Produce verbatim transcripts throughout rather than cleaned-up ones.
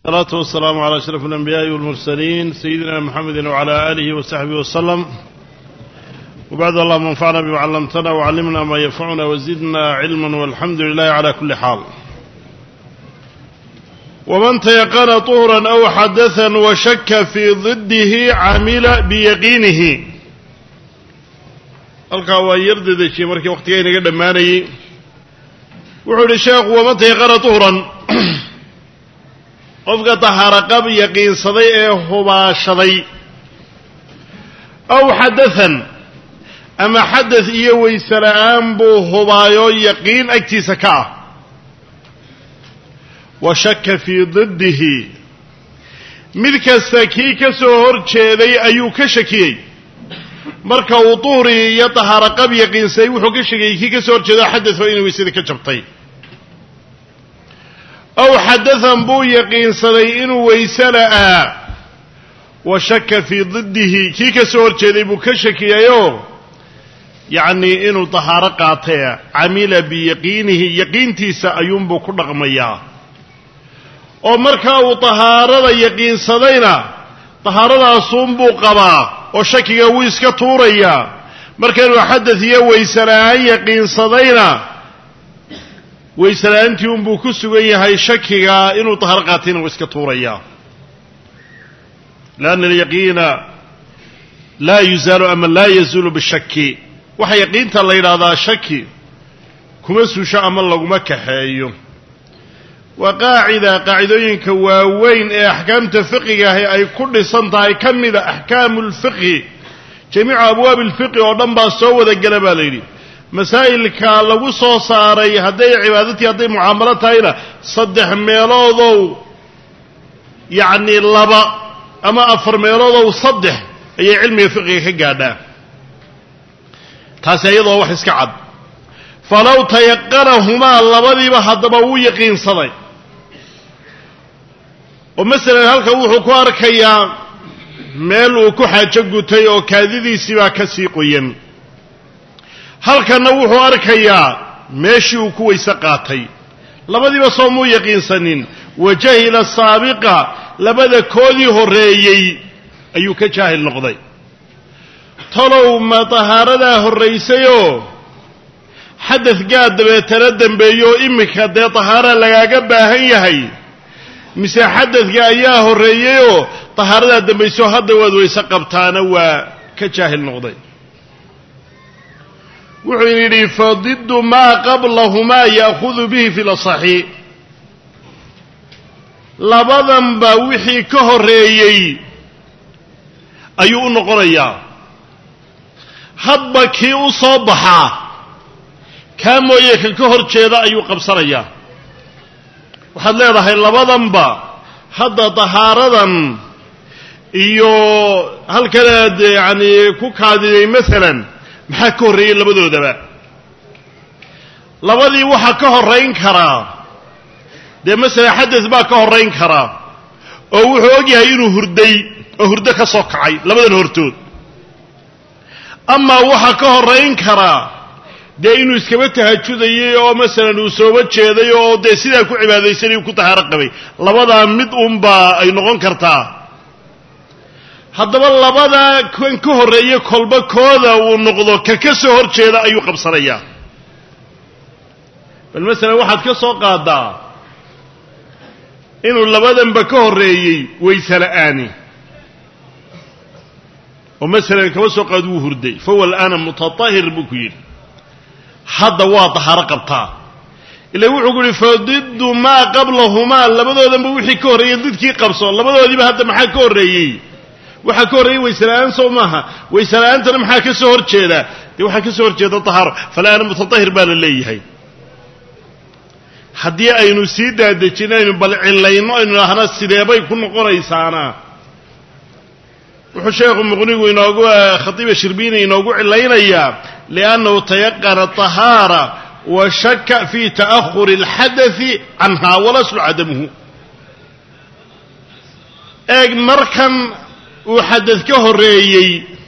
الصلاة والسلام على أشرف الأنبياء والمرسلين سيدنا محمد وعلى آله وصحبه وسلم. وبعد اللهم انفعنا بما علمتنا وعلمنا ما ينفعنا وزدنا علما والحمد لله على كل حال. ومن تيقن طهرا أو حدثا وشك في ضده عمل بيقينه. القوا يردد الشيء مركي وقتين قد ماني وحول الشيخ ومن تيقن طهرا qofka tahaaro qab yaqiinsaday ee hubaashaday aw hadathan ama hadath iyo waysala'aan buu hubaayo yaqiin agtiisa ka ah wa shakka fi diddihi mid kasta kii ka soo horjeeday ayuu ka shakiyay marka uu tuhri iyo tahaaro qab yaqiinsay wuxuu ka shakiyay kii ka soo horjeeday hadath oo inuu waysada ka jabtay أو حدثا بو يقين صدي إنو ويسلأ وشك في ضده كي كسور جدي بو كشكي يو يعني إنو طهارة قاطع عمل بيقينه يقين تيسا أيوم بو كل غميا أو مركا وطهارة يقين صدينا طهارة صوم بو قبا وشكي ويسك طوريا مركا وحدث يو ويسلأ يقين صدينا ويسلانتي أم بكسوية هاي شكيها إنه طهر قاتين ويسكتوريا لأن اليقين لا يزال أما لا يزول بالشك وحي يقين تالله هذا شكي كمسو شاء الله مكحي وقاعدة قاعدين كواوين أحكام تفقه أي كل صنطة أي كمل أحكام الفقه جميع أبواب الفقه ودنبا سوى ذا الجلبة ليلي مسائلka lagu soo saaray haday cibaadadii haday muamalo tahayna saddex meelood yaani laba ama afar meelood saddex ay cilmiga fiqiga ka gaadhaan taas ayadoo wax iska cad falaw tayaqarahuma labadiiba hadaba uu yaqiinsaday oo mesela halka wuxuu ku arkayaa meel uu ku xaajo gutay oo kaadidiisii baa ka sii qoyan halkana wuxuu arkayaa meeshii uu ku weysa qaatay labadiiba soo muu yaqiinsanin wajahila saabiqa labada koodii horeeyay ayuu ka jaahil noqday talow ma tahaarada horeysayo xadath gaad dabeetana dambeeyo imika dee tahaara lagaaga baahan yahay mise xadathga ayaa horeeyayo tahaarada dambayso hadda waad weysa qabtaana waa ka jaahil noqday وحيني فضد ما قبلهما يأخذ به في الأصحيح لبضن باوحي كهريي أيو نقريا حبكي أصبحا كامو يكن كهر جيدا أيو قبصريا وحد لي رحي لبضن با حد طهاردا إيو هل كان يعني كوكادي مثلا maxaa ka horreeyay labadoodaba labadii waxa ka horeyn karaa de mesela xadath baa ka horeyn karaa oo wuxuu og yahay inuu hurday oo hurdo ka soo kacay labadan hortood ama waxa ka horeyn karaa de inuu iskaba tahajudayay oo mesela uu soo jeeday oo de sidaa ku cibaadeysanay ku tahaaro qabay labada mid uun baa ay noqon kartaa haddaba labada kan ka horeeyay kolba kooda uu noqdo ka ka soo horjeeda ayuu qabsanaya bal mesela waxaad ka soo qaadaa inuu labadan ba ka horeeyay waysala'aani oo mesela kaba soo qaad uu hurday fa wal ana mutatahhir bukuyir hadda waa tahaaro qabtaa ilaa wuxuu guri fadiddu ma qablahuma labadoodan ba wixii ka horeeyay didkii qabso labadoodiiba hadda maxaa ka horeeyay waxa ka horeeyay waysalaan soo maaha waysalaantana maxaa ka soo horjeeda de waxa ka soo horjeeda tahaaro falaana mutatahhir baa la leeyahay hadii aynu sii daadajinayno bal cilayno aynu ahna sideebay ku noqonaysaana wuxuu sheekhu muqnigu inoogu khatiib shirbiini inoogu cilaynaya li'annahu tayaqqana tahaara wa shakka fi ta'akhur al-hadath anha wala aslu adamuhu eeg markan uu xadath ka horeeyay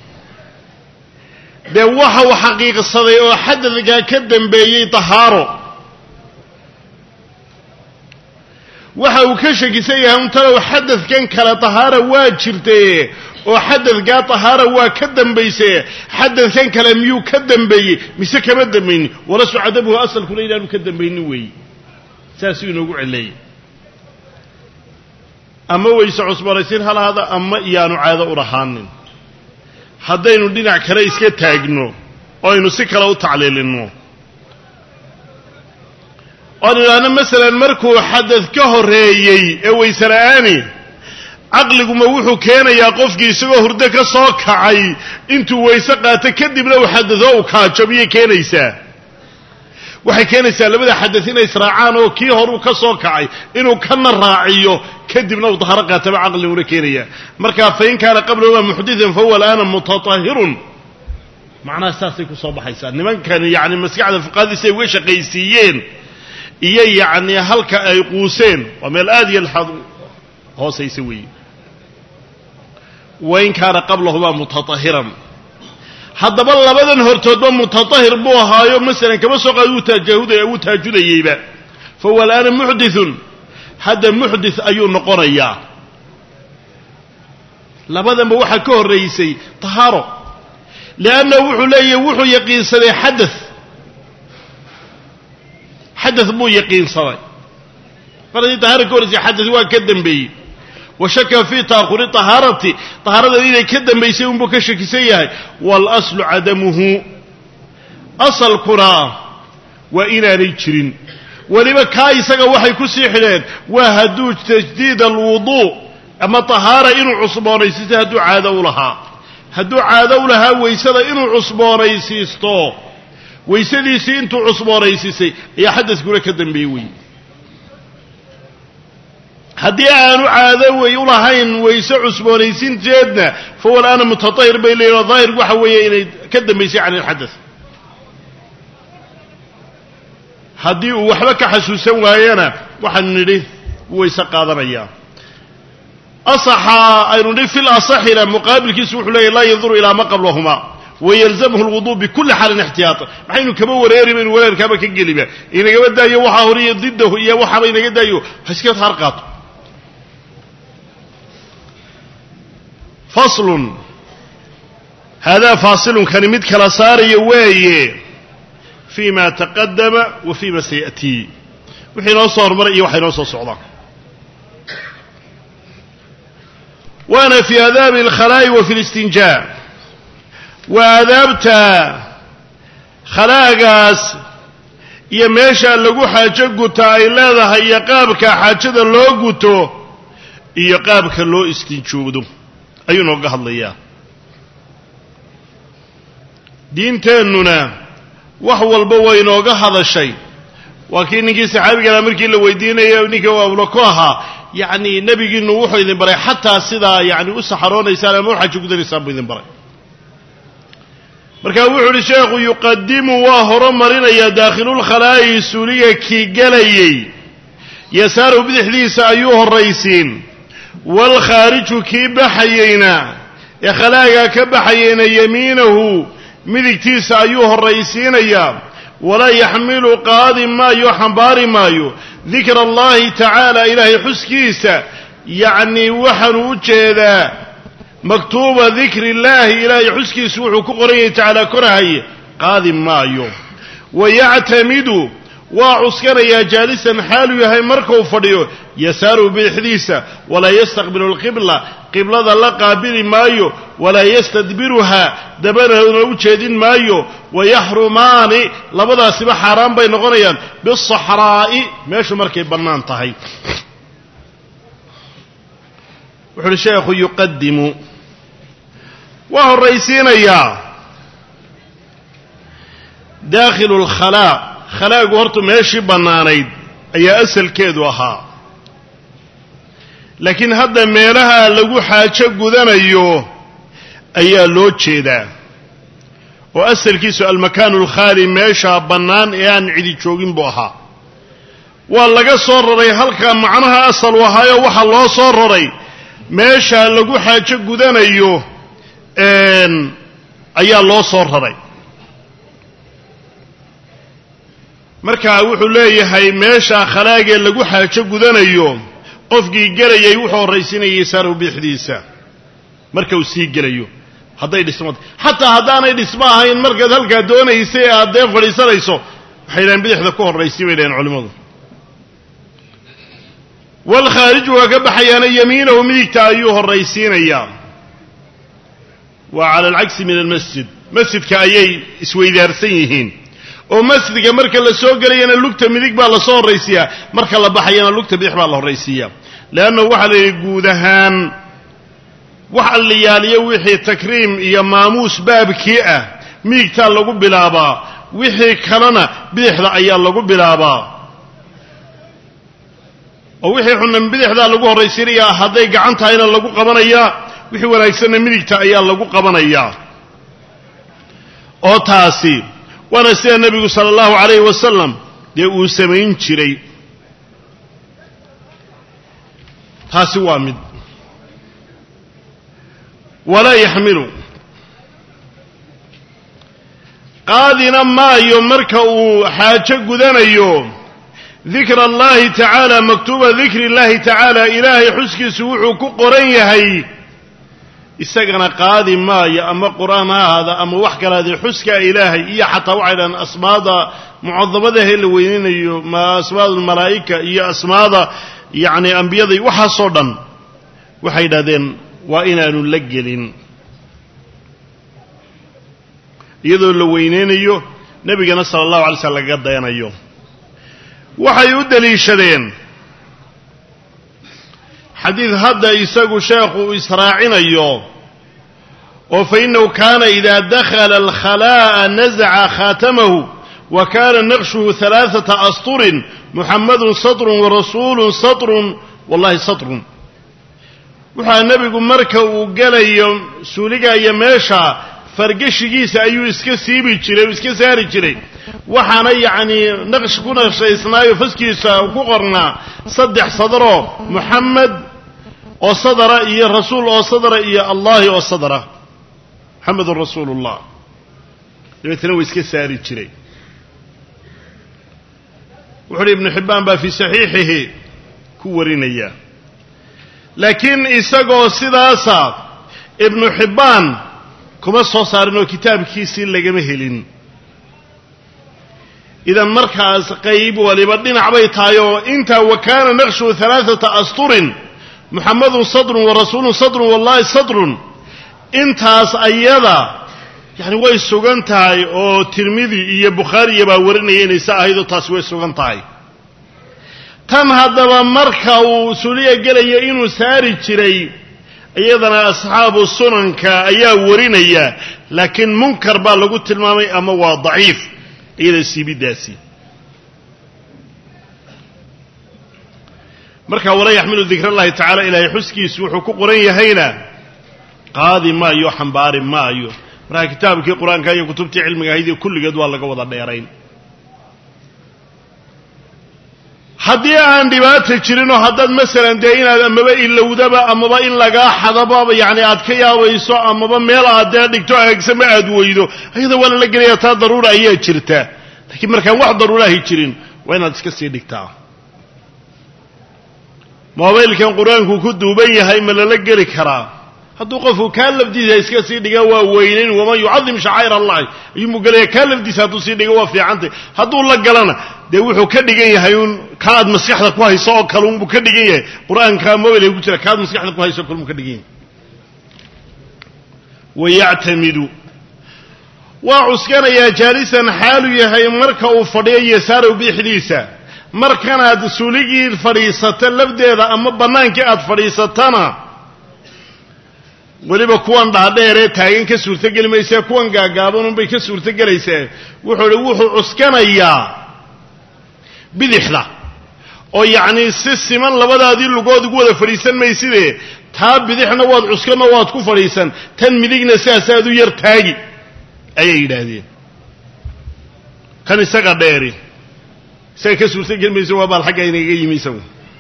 de waxa uu xaqiiqsaday oo xadathga ka dambeeyay tahaaro waxa uu ka shakisan yahay untalow xadadkan kale tahaara waa jirtay oo xadadkaa tahaara waa ka dambaysay xadadkan kale miyuu ka dambeeyey mise kama dambaynin walasu cadabuhu asalkuna inaanu ka dambaynin weeye saasuu inoogu celeeyey ama wayse cusboonaysiin halaada ama iyaanu caado u lahaanin haddaynu dhinac kale iska taagno oo aynu si kale u tacliilinno oon idhaahno masalan markuu xadad ka horreeyey ee wayse la'aani caqliguma wuxuu keenayaa qofkii isagoo hurdo ka soo kacay intuu wayse qaato kadibna uu xadado uu kaajo miyay keenaysaa waxay keenaysaa labada xadad inay israacaan oo kii horuu ka soo kacay inuu kana raaciyo kadibna uu daharo qaataba caqliguna keenaya markaa fain kaana qablahu muxdithan fahuwa al'aana mutatahhirun macnaha saasay ku soo baxaysaa nimankan yacni maskaxda fuqaadiisa ay uga shaqaysiiyeen iyo yacni halka ay quuseen waa meel aad iyo laxad hoosaysa weeye wain kaana qablahumaa mutatahiran haddaba labadan hortoodba mutatahir buu ahaayo masalan kama soo qaad uu taajahudaya uu taajudayeyba fahuwa al'aana muxdithun hadda muxdith ayuu noqonayaa labadanba waxaa ka horraysay tahaaro liannahu wuxuu leeyahay wuxuu yaqiinsaday xadath xadath buu yaqiinsaday mar haddii tahaara ka horraysay xadath waa ka dambeeyey washaka fii ta'khuri tahaarati tahaarada inay ka dambaysay unbuu ka shakisan yahay waalaslu cadamuhu asalkuna waa inaanay jirin weliba kaa isaga waxay ku sii xidheen waa hadduu tajdiid alwuduu ama tahaara inuu cusboonaysiisto hadduu caado u lahaa hadduu caado u lahaa waysada inuu cusboonaysiisto waysadiisii intuu cusboonaysiisay ayaa xadadkuna ka dambeeyey wey haddii aanu caado way u lahayn wayse cusboonaysinteedna fahuwa al'aana mutatahir bay leeyihin oo daahirku waxa weeye inay ka dambaysay can ilxadath haddii uu waxba ka xasuusan waayana waxaanu nidhi wayse qaadanayaa asaxa aynu nidhi fil asaxina muqaabilkiisu wuxuu leeyahy laa yanduru ilaa ma qablahumaa wayalzamhu alwuduu bikulli xaalin ixtiyaatan maxaynu kama wareeri baynu wareerkaaba ka geliba inagaba daayo waxaa horiyo didahu iyo waxaaba inaga daayo ha iska tahaar qaato faslun haadaa faasilun kani mid kala saaraya weeye fii ma taqadama wa fii ma sayatii wixii inoo soo hormaray iyo waxa inoo soo socda waana fii aadaabi alkhalaa'i wa fi listinjaa waa aadaabta khalaagaas iyo meesha lagu xaajo guta ay leedahay iyo qaabka xaajada loo guto iyo qaabka loo istinjoodo ayuu nooga hadlayaa diinteennuna wax walba way inooga hadashay waa kii ninkii saxaabigaana markii la weydiinayay ninka waabla ku ahaa yacni nebigiinu wuxuu idin baray xataa sidaa yacni u saxaroonaysaan ama u xajo gudanaysaan buu idin baray markaa wuxuu uhi sheekhu yuqadimu waa horumarinayaa daakhilulkhalaa'i suuliga kii gelayey yasaaruhu bidixdiisa ayuu horraysiin waalkhaariju kii baxayeyna ee khalaagaa ka baxayeyna yamiinahu midigtiisa ayuu horraysiinayaa walaa yaxmilu qaadi maayo xambaari maayo dikra allahi tacaala ilaahay xuskiisa yacnii waxaanuu u jeedaa maktuuba dikri illaahi ilaahay xuskiisu wuxuu ku qoran yahay tacaala korahaye qaadi maayo wayactamidu waa cuskanayaa jaalisan xaaluu yahay markuu fadhiyo yasaaruhu bidixdiisa walaa yastaqbilu alqibla qiblada la qaabili maayo walaa yastadbiruhaa dabanana u jeedin maayo wayaxrumaani labadaasiba xaaraan bay noqonayaan bisaxraa'i meeshu markay bannaan tahay wuxu uhi sheekhu yuqadimu waa horraysiinayaa daakhilu alkhalaa khalaagu horta meeshii bannaanayd ayaa asalkeedu ahaa laakiin hadda meelaha lagu xaajo gudanayo ayaa loo jeedaa oo asalkiisu almakaanu alkhaali meesha bannaan ee aan cidi joogin buu ahaa waa laga soo raray halka macnaha asal u ahaayo waxaa loo soo raray meesha lagu xaajo gudanayo ayaa loo soo raray markaa wuxuu leeyahay meesha khalaagee lagu xaajo gudanayo qofkii gelayay wuxuu horraysinayay yasaarow bidixdiisa marka uu sii gelayo hadday dhismo xataa haddaanay dhismo ahayn markaad halkaa doonaysay aad dee fadhiisanayso waxay dhahaan bidixda ku horraysay bay dhahaan culimmadu waalkhaariju waa ka baxayaana yamiinahu midigta ayuu horraysiinayaa waa cala alcagsi min almasjid masjidka ayay isweydaarsan yihiin oo masjidka marka la soo gelayana lugta midig baa la soo horraysiiyaa marka la baxayana lugta bidix baa la horraysiiyaa leannahu waxaa la yidhi guud ahaan wax alliyaaliyo wixii takriim iyo maamuus baabkii ah midigtaa lagu bilaabaa wixii kalena bidixda ayaa lagu bilaabaa oo wixii xunan bidixdaa lagu horraysiinayaa hadday gacan tahayna lagu qabanayaa wixii wanaagsanna midigta ayaa lagu qabanayaa oo taasi waana sida nebigu sala allahu calayhi wasalam dee uu samayn jiray taasi waa mid walaa yaxmilu qaadina maayo marka uu xaajo gudanayo dikra allahi tacaala maktuuba dikri اllahi tacaala ilaahay xuskiisu wuxuu ku qoran yahay isagana qaadi maayo ama qur'aan ha ahaada ama wax kalaadee xuskaa ilaahay iyo xataa waxay dhahaan asmaada mucadamadahe la weyninayo ma asmaad almalaa'ika iyo asmaada yacni ambiyada waxaasoo dhan waxay dhahdeen waa inaanu la gelin iyadoo la weyneynayo nebigana sala allahu alay slam lagaga dayanayo waxay u deliishadeen xadiid hadda isagu sheekhu israacinayo oo fa innahu kaana idaa dakhala alkhalaa'a nazaca khaatamahu wa kaana naqshuhu halaaثata asturin muxamadun satrun warasuulun satrun wallahi satrun waxaa nebigu marka uu gelayo suuligaya meesha fargashigiisa ayuu iska siibi jiray oo iska saari jiray waxaana yacnii naqsh ku naqshaysnaayo faskiisa ku qornaa saddex sadaroo muxamed oo sadara iyo rasuul oo sadara iyo allahi oo sadara muxamedun rasuulu ullah dabeetana waa iska saari jiray wuxu uhi ibnu xibbaan baa fii saxiixihi ku warinaya laakiin isagoo sidaasa ibnu xibbaan kuma soo saarin oo kitaabkiisii lagama helin idan markaas qayb waliba dhinac bay tahay oo intaa wa kaana naqshu halaaثata asturin muxamadun sadrun warasuulun sadrun wallahi sadrun intaas ayada yani way sugan tahay oo tirmidi iyo bukhaariya baa warinaya inay sa ahayd oo taasi way sugan tahay tan haddaba marka uu suliya gelaya inuu saari jiray iyadana asxaabu sunanka ayaa warinaya laakiin munkar baa lagu tilmaamay ama waa daciif iyada siibidaasi marka walaa yaxmilu dikra allahi tacala ilaahay xuskiisu wuxuu ku qoran yahayna qaadi maayo xambaari maayo marka kitaabkii qur-aanka iyo kutubtii cilmiga ahayd iyo kulligeed waa laga wada dheerayn haddii aan dhibaata jirinoo haddaad masalan dee inaad amaba ilowdaba amaba in lagaa xadaba yacni aad ka yaabayso amaba meel aad dee dhigto agsama aad weydo ayada waa lala gelaya taa daruura ayaa jirta laakiin markaan wax daruuraahi jirin waa inaad iska sii dhigtaa mobaylkan qur-aanku ku duuban yahay ma lala geli karaa hadduu qofku kaa lafdiisa iska sii dhiga waa weynayn waman yucadim shacaa'ir allahi ayuunbuu gelaya kaa lafdiisa hadduu sii dhiga waa fiicantay hadduu la galana dee wuxuu ka dhigan yahay uun ka aad maskaxda ku hayso oo kale unbuu ka dhigan yahay qur-aanka mobilka ku jira ka aad maskaxda ku hayso o kale unbuu ka dhigan yahay wayactamidu waa cuskanayaa jaalisan xaalu yahay marka uu fadhiyo yasaarow bidixdiisa markanaad suuligii fadhiisata lafdeeda ama bannaankii aad fadhiisatana weliba kuwan dhaadheeree taagan ka suurtogeli maysaa kuwan gaagaaban unbay ka suurtogelaysaa wuxuu hi wuxuu cuskanayaa bidixda oo yacnii si siman labadaadii lugood ugu wada fadhiisan mayside taa bidixna waad cuskanoo waad ku fadhiisan tan midigna sidaasaad u yar taagi ayay yidhaahdeen kan isaga dheeri isaga ka suurtogeli maysa waa baal xagga inaga yimi isagu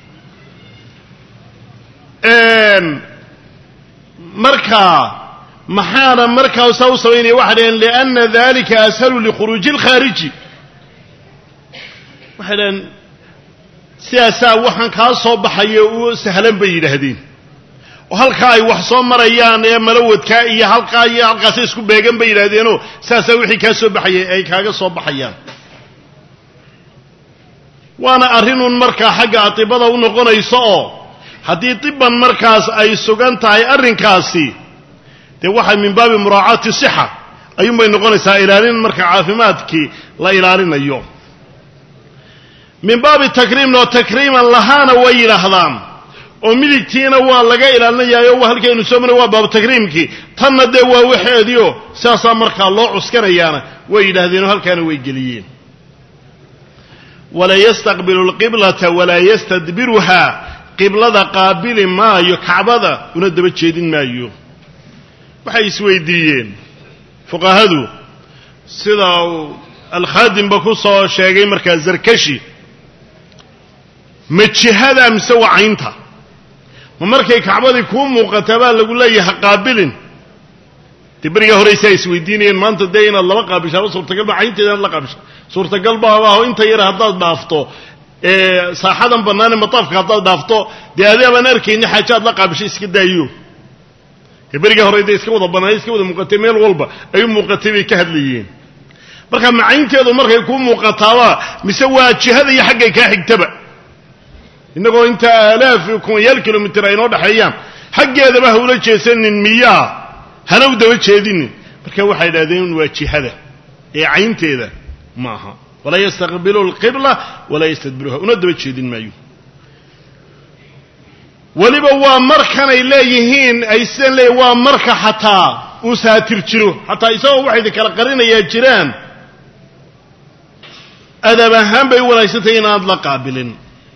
markaa maxaana markaa saa u samaynaya waxay dhaheen lianna dalika ashalu likhuruuji اlkhaariji waxaan siyaasaa waxaan ka soo baxay oo sahlan bay yiraahdeen oo halka ay wax soo marayaan ee malawadka iyo halka iyo halkaas isku beegan bay yiraahdeen oo siyaasaa wixii ka soo baxay ay kaaga soo baxayaan waana arinun marka xagga atibada u noqonayso oo hadii tiban markaas ay sugan tahay arinkaasi de waxa min baabi muraacati siha ayuu bay noqonaysaa ilaalin marka caafimaadkii la ilaalinayo min baabi takriim no takriiman lahana way yiraahdaan oo midigtiina waa laga ilaalinayaa oo halkeenu soo maray waa baab takriimkii tanna de waa waxeediyo saasa marka loo cuskanayaana way yiraahdeen halkaana way geliyeen wala yastaqbilu alqiblata wala yastadbiruha qiblada qaabili maayo kacbada una daba jeedin maayo waxay isweydiiyeen fuqahadu sida al-khadim ba ku soo sheegay marka zarkashi majihada amsa wacinta ma markay kacbadii ku muuqataba lagu leeyahay qaabilin tibriga horeysa isweydiinayeen maanta deeyna laba qaabisho suurtagal ba caynteeda la qaabisho suurtagal ba waa inta yar hadaad dhaafto ee saaxadan banaan mataafka hadaad dhaafto deedeeban arkayna xajaad la qaabisho iska daayo tibriga horeyda iska wada banaan iska wada muuqatay meel walba ay muuqatay bay ka hadlayeen marka macaynteedu markay ku muuqataaba mise waa jihada iyo xagga ka xigtaba inagoo inta alaaf kun yal kilomitir ay noo dhaxeeyaan xaggeedaba hawla jeesanin miyaa hana u daba jeedin marka waxay yiraahdeen waa jihada ee caynteeda maaha wala yastaqbilu alqibla wala yastadbiruha una daba jeedin maayo waliba waa markan ay leeyihiin ay san leey waa marka xataa uu saatir jiro xataa isagoo waxay kala qarinaya jiraan adab ahaan bay wanaagsantahay inaad la qaabilin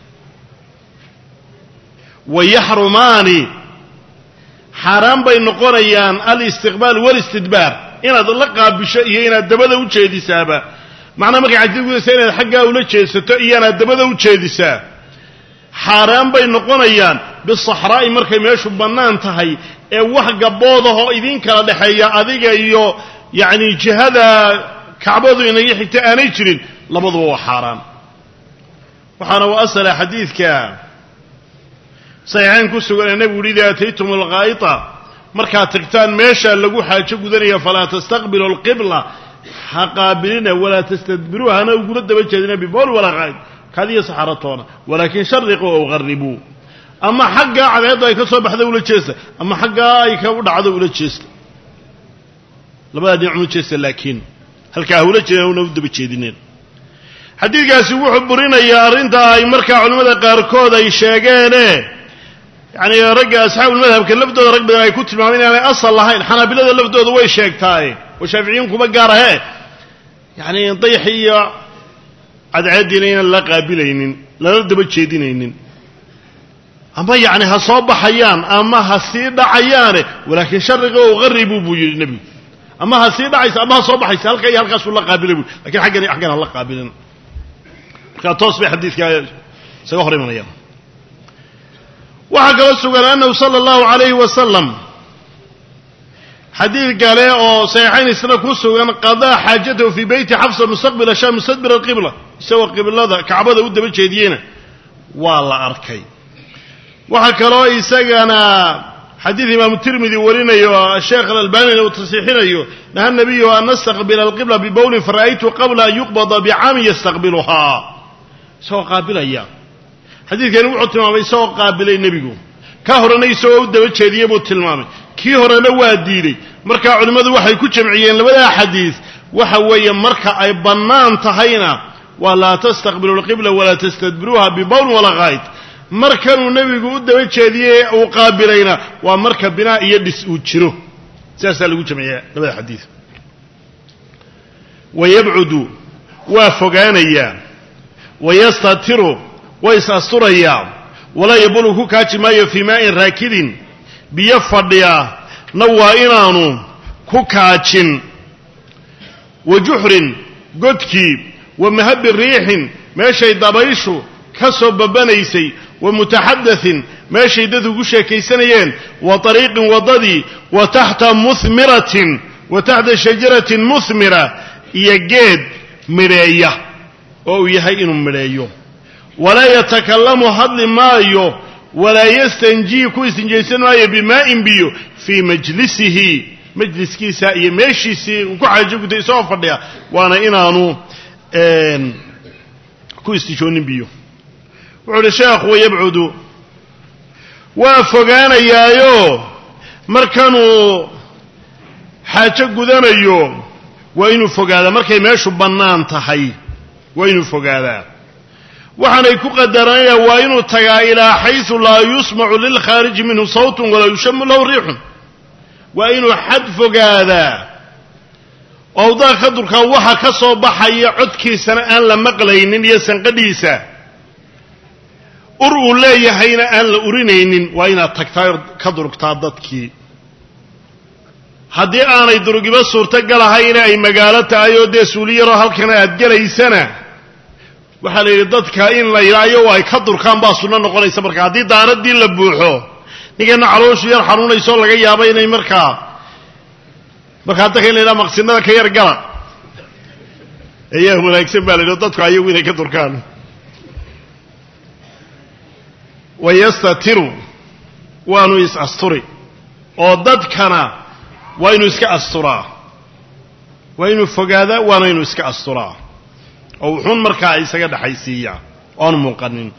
ويحرمان حرام بين نقريان الاستقبال والاستدبار إن هذا اللقاء بشيء إن الدبده وجهدي سابا معنى ما قاعد يقول سين الحاجة ولا شيء ستأي أنا الدبده وجهدي ساب حرام بين نقريان بالصحراء مركب يشوف بنان تهي واحد جبوده إذين كلا دحية أذيك يو يعني جهاد كعبده إنه يحتى أنا يجرين لبضه حرام وحنا وأسأل حديث ك صحيحين كسر النبي ولد أتيتم الغائطة مركا تكتان ماشى لقوا حاجة قدرية فلا تستقبلوا القبلة حقابلنا ولا تستدبروها أنا وقلت بجدنا ببول ولا غائط هذه صحرتنا ولكن شرقوا أو غربوا أما حقا على هذا يكسر بحذا ولا تشيس أما حقا يكود عذا ولا تشيس لما يدعون تشيس لكن هل كهولة جاءوا ود بجدين حديث قاسي وحبرنا يا رنتا مركا علماء قاركودا يشاقينه يعني رجع أصحاب المذهب كان لفظه رجع بدنا يكون تلمامين يعني أصل لهين حنابلة لفظه ذوي شاقتاي وشافعيين كم جارها يعني طيحية عد عدينين لا قابلين لا ند بتشيدينين أما يعني هصاب حيان أما هصيد عيانه ولكن شرقوا وغربوا بوجه النبي أما هصيد عيسى أما هصاب حيسى هل كي هلقى سؤال قابلين لكن حقني حقنا الله قابلين كتصبح حديث كا سيخرج من أيام وحكى السؤال أنه صلى الله عليه وسلم حديث قال أو سيحين السنة السؤال قضاء حاجته في بيت حفصة مستقبل الشام مستدبر القبلة سوى قبل هذا كعبة ود بالشهدينا والله أركي وحكى رئيس أنا حديث إمام الترمذي ورينا الشيخ الألباني لو تصحيحنا نهى النبي أن نستقبل القبلة ببول فرأيته قبل أن يقبض بعام يستقبلها سوى قابل أيام حديث كان وعد تمامي سوى قابل النبي كهرنا سوى ود بالشهدية بوتلمامي كهرنا واديري مركا علماء وحي كجمعيين لولا حديث وحوي مركا أي بنان تهينا ولا تستقبلوا القبلة ولا تستدبروها ببول ولا غايت مركن النبي قد وجهديه وقابلينا ومركب بناء يدس وجره ساسا لو جمعيه هذا الحديث ويبعد وفغانيا ويستتر ويستريا ولا يبلغ كاجما في ماء راكد بيفديا نوائنانو كوكاجين وجحر قدكي ومهب الريح ماشي دبيشو كسب بنيسي ومتحدث ما شيدته كشاكيسنيين وطريق وضدي وتحت مثمرة وتحت شجرة مثمرة يجد مرية oo yahay inuu mireeyo wala yatakallamu hadli maayo wala yastanji ku istinjaysan maayo bimaa'in biyo fi majlisihi majliskiisa iyo meeshiisii ku xaajigtay soo fadhiya waana inaanu een ku istijoonin biyo wuxuu sheekhu wayabcudu waa fogaanayaayo markanuu xaajo gudanayo waa inuu fogaadaa markay meeshu bannaan tahay waa inuu fogaadaa waxaanay ku qadarayaan waa inuu tagaa ilaa xaysu laa yusmacu lilkhaariji minhu sawtun walaa yushamu lahu riixun waa inuu xad fogaadaa owdaa ka durkaa waxa ka soo baxaya codkiisana aan la maqlaynin iyo sanqadhiisa ur uu leeyahayna aan la urinaynin waa inaad tagtaa ka durugtaa dadkii haddii aanay durugiba suurtagal ahayna ay magaalo tahay oo dee suuliyaroo halkana aad gelaysana waxaa la yidhi dadka in la yidhaayo ay ka durkaan baa sunno noqonaysa marka haddii daanadii la buuxo ninkana calooshu yar xanuunayso laga yaabo inay markaa markaa dadka in la yidhaha maqsinada ka yar gala ayaa wanaagsan baa la yidhi dadku ayagu inay ka durkaan wayastatiru waanu is-asturi oo dadkana waa inuu iska asturaa waa inuu fogaadaa waana inuu iska asturaa oo wuxuun markaa isaga dhaxaysiiya oon muuqanin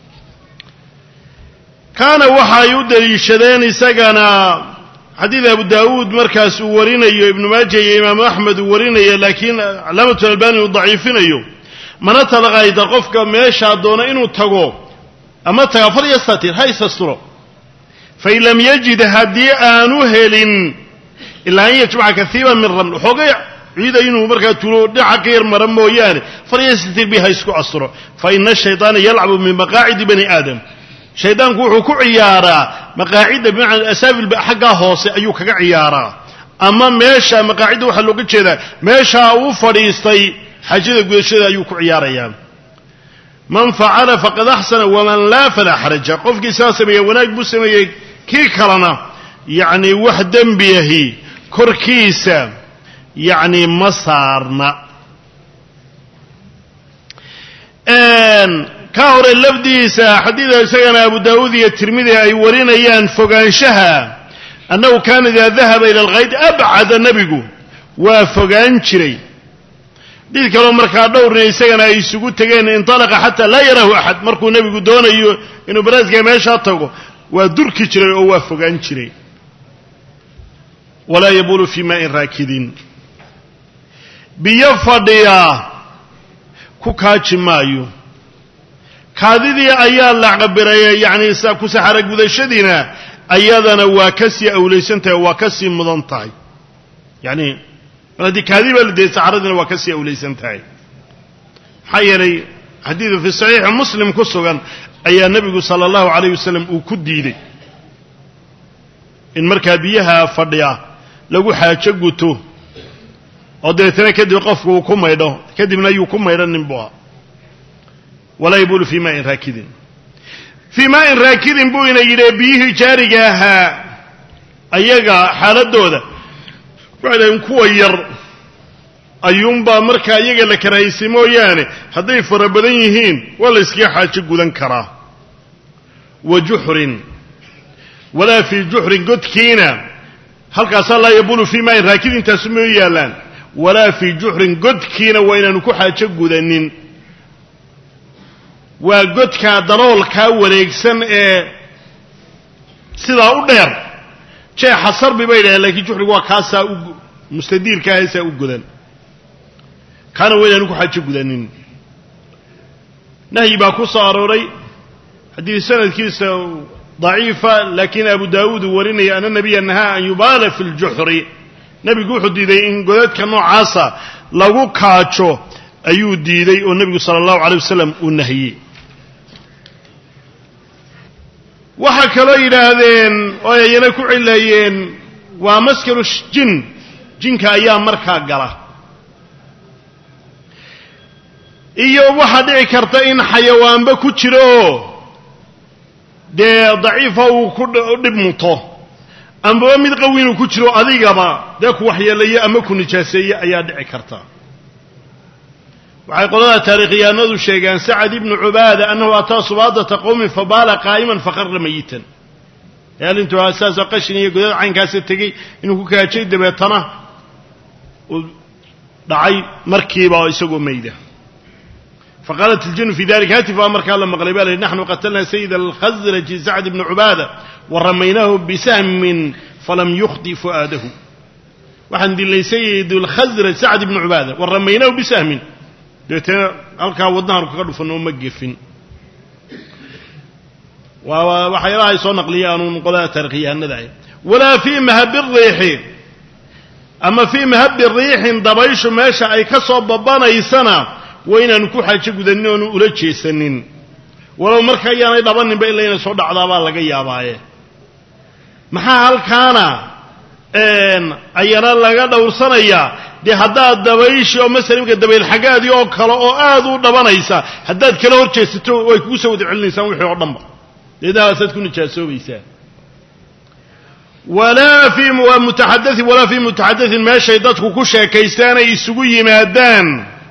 kaana waxay u daliishadeen isagana xadiid abu daawuud markaas uu warinayo ibnu maaja iyo imaamu axmed uu warinayo laakiin calaamatu albani uu daciifinayo mana talaqayda qofka meeshaa doona inuu tago ama taga falyastatir ha isasturo fain lam yajid haddii aanu helin ilaa an yajmaca kaiiran min raml xoogay ciida inuu markaa tulo dhinaca ka yar mara mooyaane falyastatir bi ha isku asturo fa ina ashayطaana yalcabu min maqaacidi bani aadam shaydaanku wuxuu ku ciyaaraa maqaacidda bimacna asaabil xaggaa hoose ayuu kaga ciyaaraa ama meesha maqaacidda waxaa looga jeedaa meeshaa uu fadhiistay xaajada gudashada ayuu ku ciyaarayaa man facala faqad axsana waman laa falaa xaraja qofkii saa sameeya wanaag buu sameeyey kii kalena yacni wax dembiyahi korkiisa yacni ma saarna ka hore lafdiisa xadiida isagana abu daawuud iyo tirmidi ay warinayaan fogaanshaha annahu kaana idaa dahaba ila alghayd abcada nebigu waa fogaan jiray did kaloo markaa dhowrna isagana ay isugu tegeen intalaqa xataa laa yaraahu axad markuu nebigu doonayo inuu baraaska meeshaa tago waa durki jiray oo waa fogaan jiray walaa yabulu fii maa'in raakidin biyo fadhiya ku kaaji maayo kaadidii ayaa la cabiraya yacni ku saxara gudashadiina ayadana waa ka sii awlaysan tahay waa ka sii mudan tahay yacni haddii kaadii baa la dayay saxaradina waa ka sii awlaysan tahay maxaa yeelay xadiidu fi saxiixi muslim ku sugan ayaa nebigu sala allahu calayh wasalam uu ku diiday in markaa biyaha fadhiya lagu xaajo guto oo dabeetana kadib qofku uu ku maydho kadibna ayuu ku maydhanin bua walaa yabulu fii maa'in raakidin fii maa'in raakidin buu ina yidhi biyihii jaariga ahaa ayaga xaaladooda waxay dhahen kuwa yar ayuunbaa markaa iyaga la karahaysay mooyaane hadday fara badan yihiin waa la iskaga xaajo gudan karaa wa juxrin walaa fii juxrin godkiina halkaasaa laa yabulu fii maa'in raakidintaasu ma yaallaan walaa fii juxrin godkiina waa inaanu ku xaajo gudanin waa godkaa daloolkaa wareegsan ee sidaa u dheer jeexa sarbi bay dhaheen lakiin juxrigu waa kaasaa u mustadiirka ahaysaa u godan kaana waa inaanu ku xaajo gudanin nahyi baa ku soo arooray xadiid sanadkiisa daciifa laakiin abu daawuud uu warinaya ana nabiya nahaa an yubaala fi ljuxri nebigu wuxuu diiday in godadka noocaasa lagu kaajo ayuu diiday oo nebigu sala allahu alay wasalam uu nahiyey waxaa kaloo yidhaahdeen oo ayana ku cileeyeen waa maskanu jin jinka ayaa markaa gala iyo waxaa dhici karta in xayawaanba ku jiro oo dee daciifa uu ku dhib muto ambaba mid qawi inuu ku jiro adigaba dee ku waxyeelaye ama ku nijaaseeye ayaa dhici karta waxay qolada taariikhiyaanadu sheegaan Sacad ibn Ubaada annahu ataa subaadata qawmin fabaala qaa'iman faqarra mayitan hal intuu asaasa qashin iyo godad caynkaas tagay inuu ku kaajay dabeetana dhacay markiiba isagoo meeyda فقالت الجن في ذلك هاتف أمر كان لما قال نحن قتلنا سيد الخزرج سعد بن عبادة ورميناه بسهم فلم يخطئ فؤاده وحن لي سيد الخزرج سعد بن عبادة ورميناه بسهم ألقى والنهر كقدر فنه مجفين وحيراه يصون نقليان ونقلها تاريخيا ندعي ولا في مهب الريح أما في مهب الريح ضبيش ماشى أي كسب بابانا يسنا وين أنكو حاجة قدنون ولتشي سنين ولو مركا يعني ضبني بين لين صدع عذاب لقى يابايه maxaa halkaana een ayana laga dhowrsanaya de hadaa dabayshi oo mas'alimka dabayl xagaadi oo kale oo aad u dhabanaysa hadaad kala horjeesato way ku soo wada celinaysan wixii oo dhanba leedaasad ku nijaasoobeysa wala fi mutahaddith wala fi mutahaddith ma shay dadku ku sheekaystaan ay isugu yimaadaan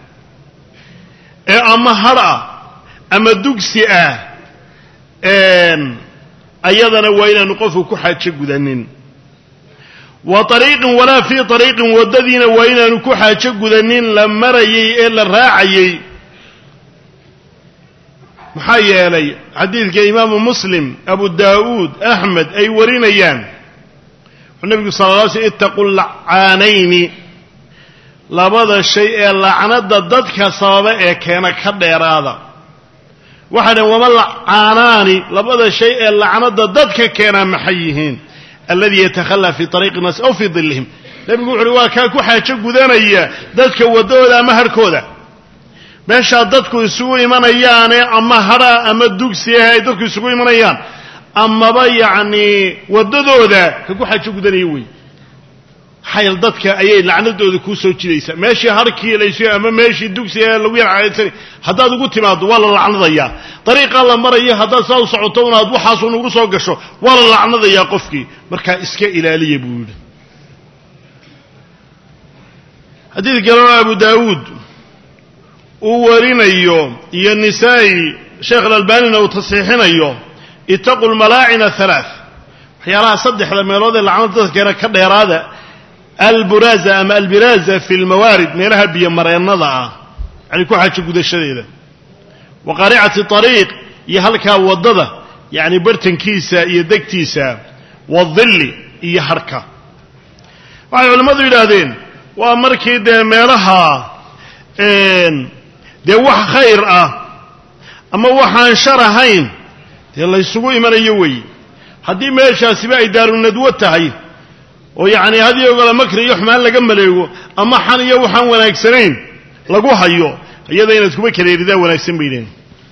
ee ama hara ama dugsi ah een أيضاً وإن نقفوا كحاجة قدنين وطريق ولا في طريق وددين وإن نكحاجة قدنين لما رأيي إلا الراعي محايا لي حديث كإمام مسلم أبو داود أحمد أي ورين أيام والنبي صلى الله عليه وسلم اتقوا اللعانين لابد الشيء اللعنة ضدك صابئ كان كدير هذا وحنا وما العاناني لبدا شيء اللعنة ضدك كان محيهين الذي يتخلى في طريق الناس أو في ظلهم لم يقول رواكا كحاجة قدانية ضدك ودولا مهر كودا ماشا ضدك يسوي من أيان أما هرا أما الدوكسي هاي ضدك يسوي من أيان أما بيعني ودولا كحاجة قدانيوي حيل ضدك أي لعنة دودة كوسو تشيليسا ماشي هركي ليس أما ماشي دوكسي لو يرعى هذا قلت ما والله لعنة ضيا طريق الله مرة هذا صار صعوتون هذا وحاصون ورسوا قشوا والله لعنة ضيا قفكي مركا إسكا إلى لي بود حديث قال أبو داود وورينا اليوم يا النساء شيخ الألباني وتصحيحنا اليوم اتقوا الملاعن ثلاث حيالها صدح لما يراد اللعنة تذكر كده يراد البرازة أما البرازة في الموارد ميرها بيمر النضعة يعني كو حاجة قد الشديدة وقارعة الطريق يهلكها وضده يعني برتن كيسة يدكتيسة والظل يحركة وعلى علماء الهدين وأمركي دي ميرها دي وح خير اه أما وحان شرهين دي الله يسوي من يوي حدي ميشا سباعي دار الندوة تهي ويعني هذه يقول مكر يحمل لجنب له أما حن يوحن وناكسرين لقوها يو هي ذي نسكب كرير ذا وناكسين بينين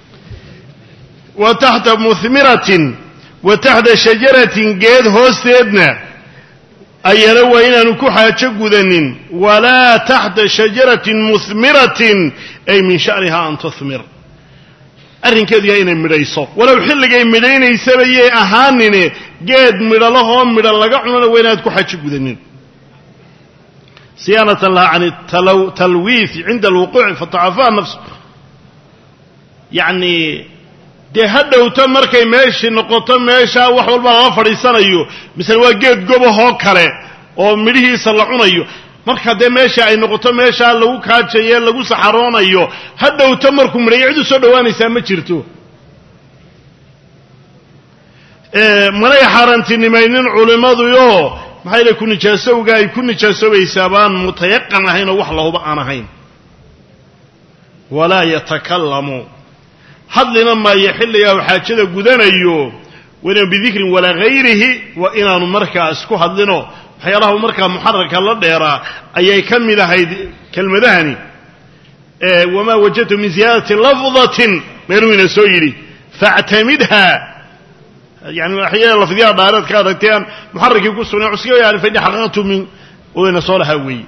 وتحت مثمرة وتحت شجرة جيد هوستدنا أي لو إن نكوحها تشجدن ولا تحت شجرة مثمرة أي من شأنها أن تثمر arrinkeedu yahay inay midhayso walaw xilligay midhaynaysa bayay ahaanine geed midho laho midho laga cunana weynaad ku xaji gudanin siyaanatan la aan talwiith inda alwuquu' fi ta'afa nafs yani de hadhowta markay meeshii noqoto meesha wax walba la fadhiisanayo misal waa geed gobaho kale oo midhiisa la cunayo marka de meesha ay noqoto meesha lagu kaajeeyay lagu saxaroonayo hadhowta markuu midhay cid soo dhawaanaysa ma jirto ee maray xarantinimeynin culimadu yo maxay la ku nijaasowga ay ku nijaasobaysaa baan mutayaqan ahayn wax lahuba aan ahayn wala yatakallamu hadlina ma yaxilliya xaajada gudanayo wala bidikrin wala ghayrihi wa inaanu markaas ku hadlino waxyaalaha markaa muxarraka la dheera ayay kamid ahayd kelmadahani ee wama wajadtu min ziyadati lafdhatin meeluna soo yiri fa'tamidha yani waxyaalaha lafdiga dhaaradka ka aragteen muxarraki ku sugnaa cusyo yani fadhi xaqatu min oo soo laha way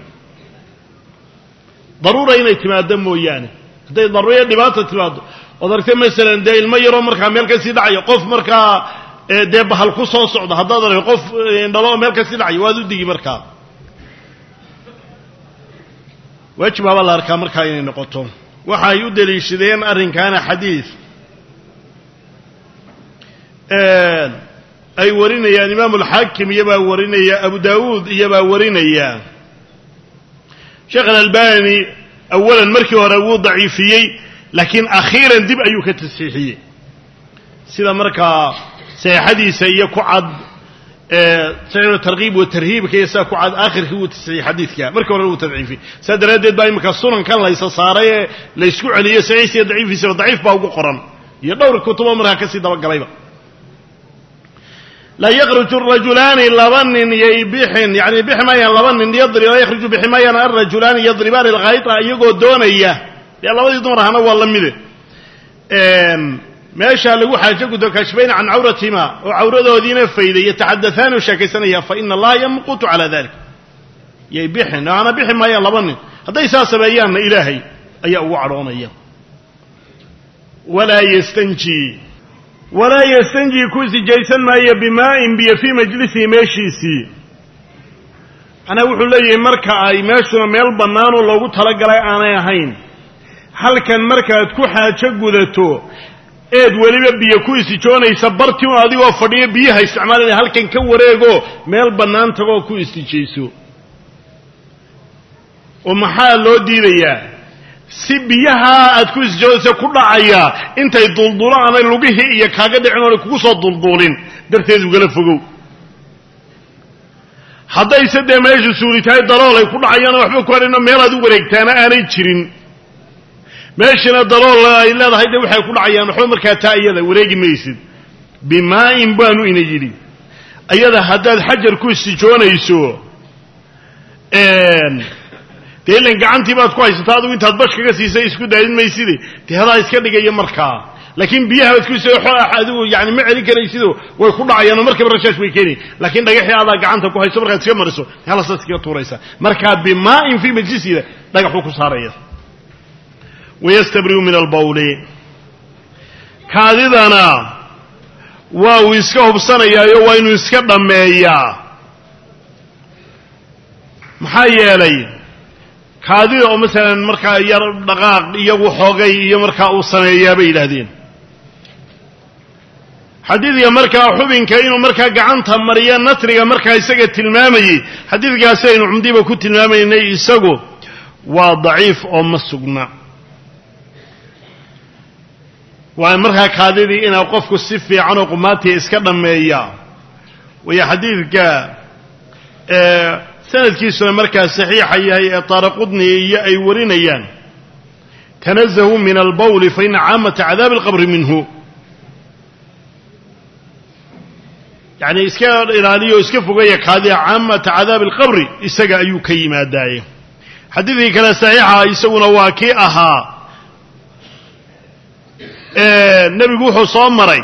daruura inay timaado mooyaane haday daruura dhibaato timaado odartay mesela de ilmo yaro markaa meel ka sii dhacayo qof markaa de bahal ku soo socdo hadaad arag qof dhalo meel ka sii dhacay waad u digi markaa waajib baa la arkaa markaa inay noqoto waxay u daliishadeen arrinkaana xadiid ay warinayaan imaamu alxaakim iyobaa warinaya abu daawuud iyobaa warinaya sheekh alalbani awalan markii hore wuu daciifiyey laakiin akhiiran dib ayuu ka tasxiixiyey sida markaa saxiixadiisa iyo ku cad saxiixu targhiib wa tarhiibka iyo sida ku cad aakhirkii wuu tasxiixiyey xadiidka markii hore wuu tadciifiyey saa daraaddeed baa imika sunankan laysa saaray ee laysku celiyo saxiixiisa iyo daciifiisaba daciif baa ugu qoran iyo dhowr kutubo markaa kasii dabagalayba laa yakhruju arajulaani laba nin yay bixin yacni bixi maayaan laba nin yadri laa yakhruju bixi maayaan arrajulaani yadribaani alkhayta iyagoo doonaya dee labadii dumar ahana waa la mide meeshaa lagu xaajo gudo kashbayna can cawratihima oo cawradoodiina fayday yataxadataani oo sheekaysanaya fa ina allaha yamqutu calaa dalik yay bixin ana bixi maayaan laba nin hadday saa sameeyaanna ilaahay ayaa ugu cadhoonaya walaa yastanji walaa yastanji ku sijaysan maayo bimaa'in biyo fii majlisihi meeshiisii macnaa wuxuu leeyahay marka ay meeshuna meel bannaanoo loogu talagalay aanay ahayn halkan markaad ku xaajo gudato eed weliba biyo ku istijoonaysa barti un adigoo fadhiyo biyaha isticmaalina halkan ka wareego meel bannaan tagoo ku istijayso oo maxaa loo diidayaa si biyaha aad ku isjoodaysa ku dhacaya intay duldulo aanay lugihii iyo kaaga dhicin oonay kugu soo dulduulin darteed ugala fogow haddayse dee meeshu suulitahay dalool ay ku dhacayaan waxba ku hadhino meel aad u wareegtaana aanay jirin meeshana dalool ay leedahay dee waxay ku dhacayaan waxba markaa taa iyada wareegi maysid bimaa'in baanu ina yidhi ayada haddaad xajar ku istijoonayso dee ilan gacantii baad ku haysataa adigu intaad bash kaga siisay isku daadin mayside dee hadaa iska dhigaya markaa laakiin biyaha baad ku adigu yani ma celin karaysido way ku dhacayaanoo markiiba rashaash way keenayan laakiin dhagaxii adaa gacanta ku hayso markaad iska mariso halasaad iskaga tuuraysaa markaa bimaa'in fii majlisida dhagaxuu ku saaraya wayastabriu min albawli kaadidana waa uu iska hubsanayaayo waa inuu iska dhammeeyaa maxaa yeelay kaadida oo masalan markaa yar dhaqaaq iyagu xoogay iyo markaa uu sameeyaa bay yidhaahdeen xadiidka markaa xubinka inuu markaa gacanta mariya natriga markaa isaga tilmaamayey xadiidkaasi aynu cumdiba ku tilmaamaynay isagu waa daciif oo ma sugna waa markaa kaadidii inaa qofku si fiican oo qumaatiya iska dhammeeya waya xadiidka sanadkiisuna markaa saxiixa yahay ee taaraqudni iyo ay warinayaan tanazahuu min albawli fa ina caamata cadaabi alqabri minhu yacni iska ilaaliyo o iska fogaya kaadida caamata cadaabi alqabri isaga ayuu ka yimaadaaye xadiidkii kale saxiixa isaguna waa kii ahaa nebigu wuxuu soo maray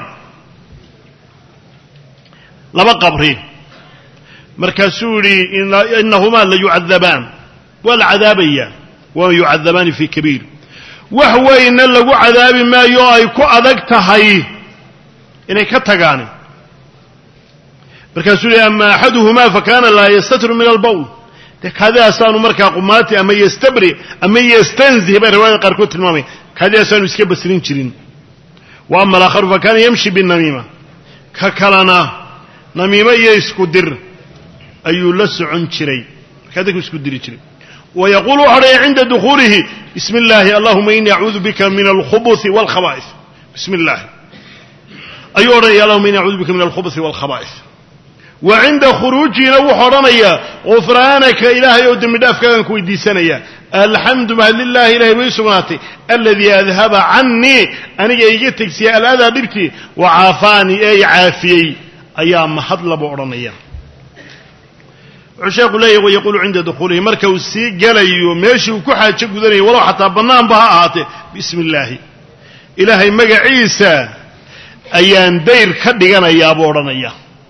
laba qabri markaasuu yidhi inahumaa la yucadabaan waa la cadaabaya wama yucadabaani fii kabiir wax weyna lagu cadaabi maayo oo ay ku adag tahay inay ka tagaani markaasuu yihi ama axaduhumaa fakana laa yastatru min albawl dee kaadidaasaanu markaa qumaati ama yastabri ama yastanzih bay riwaayada qaarkood tilmaamaya kaadidaasaanu iska basrin jirin wa ama alaakharu fakana yamshi binamiima ka kalena namiimo iyo isku dir ayuu la socon jiray markaa dadku isku diri jiray wayaquulu wuxu odhaya cinda dukhuulihi bismi illaahi allahuma inii acuudu bika min alkhubuthi walkhaba'is bismi illaahi ayuu odhanaya allahuma inii acuudu bika min alkhubuthi walkhaba'is wa cinda khuruujihina wuxuu odhanayaa gufraanaka ilaahay ou dembi dhaafkaagaan ku weydiisanaya alxamdu mahad lilaahi ilahay way sugnaatay aladii adhaba canii aniga iga tegsiyey aladaa dhibtii wa caafaanii ee i caafiyey ayaa mahad laba odhanaya wuxuu sheekhu leeyahy wayaquulu cinda dukhuulihi marka uu sii gelayo meeshii uu ku xaajo gudanayay walow xataa bannaanba ha ahaatee bismi illaahi ilaahay magaciisa ayaan dayr ka dhiganayaabuu odhanaya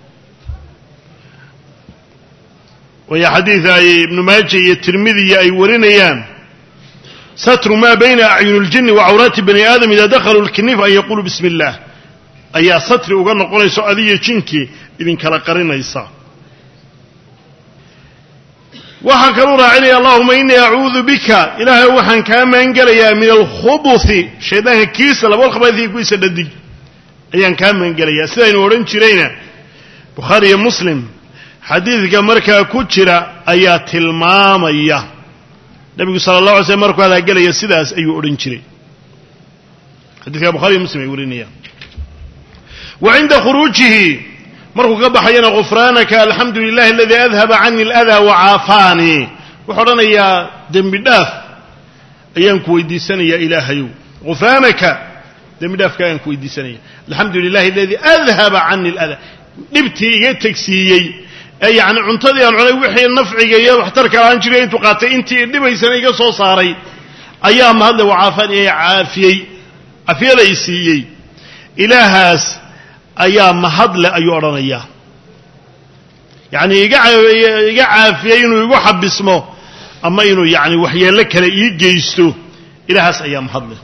waya xadiid ay ibnu maaja iyo tirmidiya ay warinayaan satru maa bayna acyuni اljini wa cawraati bani aadam ida dakhaluu lkinif an yaquluu bismi اllah ayaa satri uga noqonayso adiyo jinkii idinkala qarinaysa waxaan kaluu raacinaya allahuma innii acuudu bika ilaahay waxaan kaa magangelayaa min alkhubuthi shaydaanka kiisa laba khabaithii kuwiisa dhadig ayaan kaa magangelayaa sidaynu odhan jirayna bukhaari iyo muslim xadiidka markaa ku jira ayaa tilmaamaya nabigu sala allah alay slm markuu halaagelaya sidaas ayuu odhan jiray xadiidka bukhari iyo muslim ay warinayaan wa cinda khuruujihi markuu ka baxayana gufraanaka alxamdu lilahi aladii adhaba cani aladaa wacaafaanii wuxuu odhanayaa dembi dhaaf ayaan ku weydiisanayaa ilaahayow gufraanaka dembi dhaafka ayaan ku weydiisanaya alxamdu lilahi aladii adhaba cani aladaa dhibtii iga tegsiiyey ee yacni cuntadii aan cunay wixii nafciga iyo waxtarka aan jiray intuu qaatay intii dhibaysana iga soo saaray ayaa mahadle wacaafaanii ee caafiyey cafiyada i siiyey ilaahaas ayaa mahadle ayuu odhanayaa yacni iga iga caafiyey inuu igu xabismo ama inuu yacni waxyeello kale ii geysto ilaahaas ayaa mahadle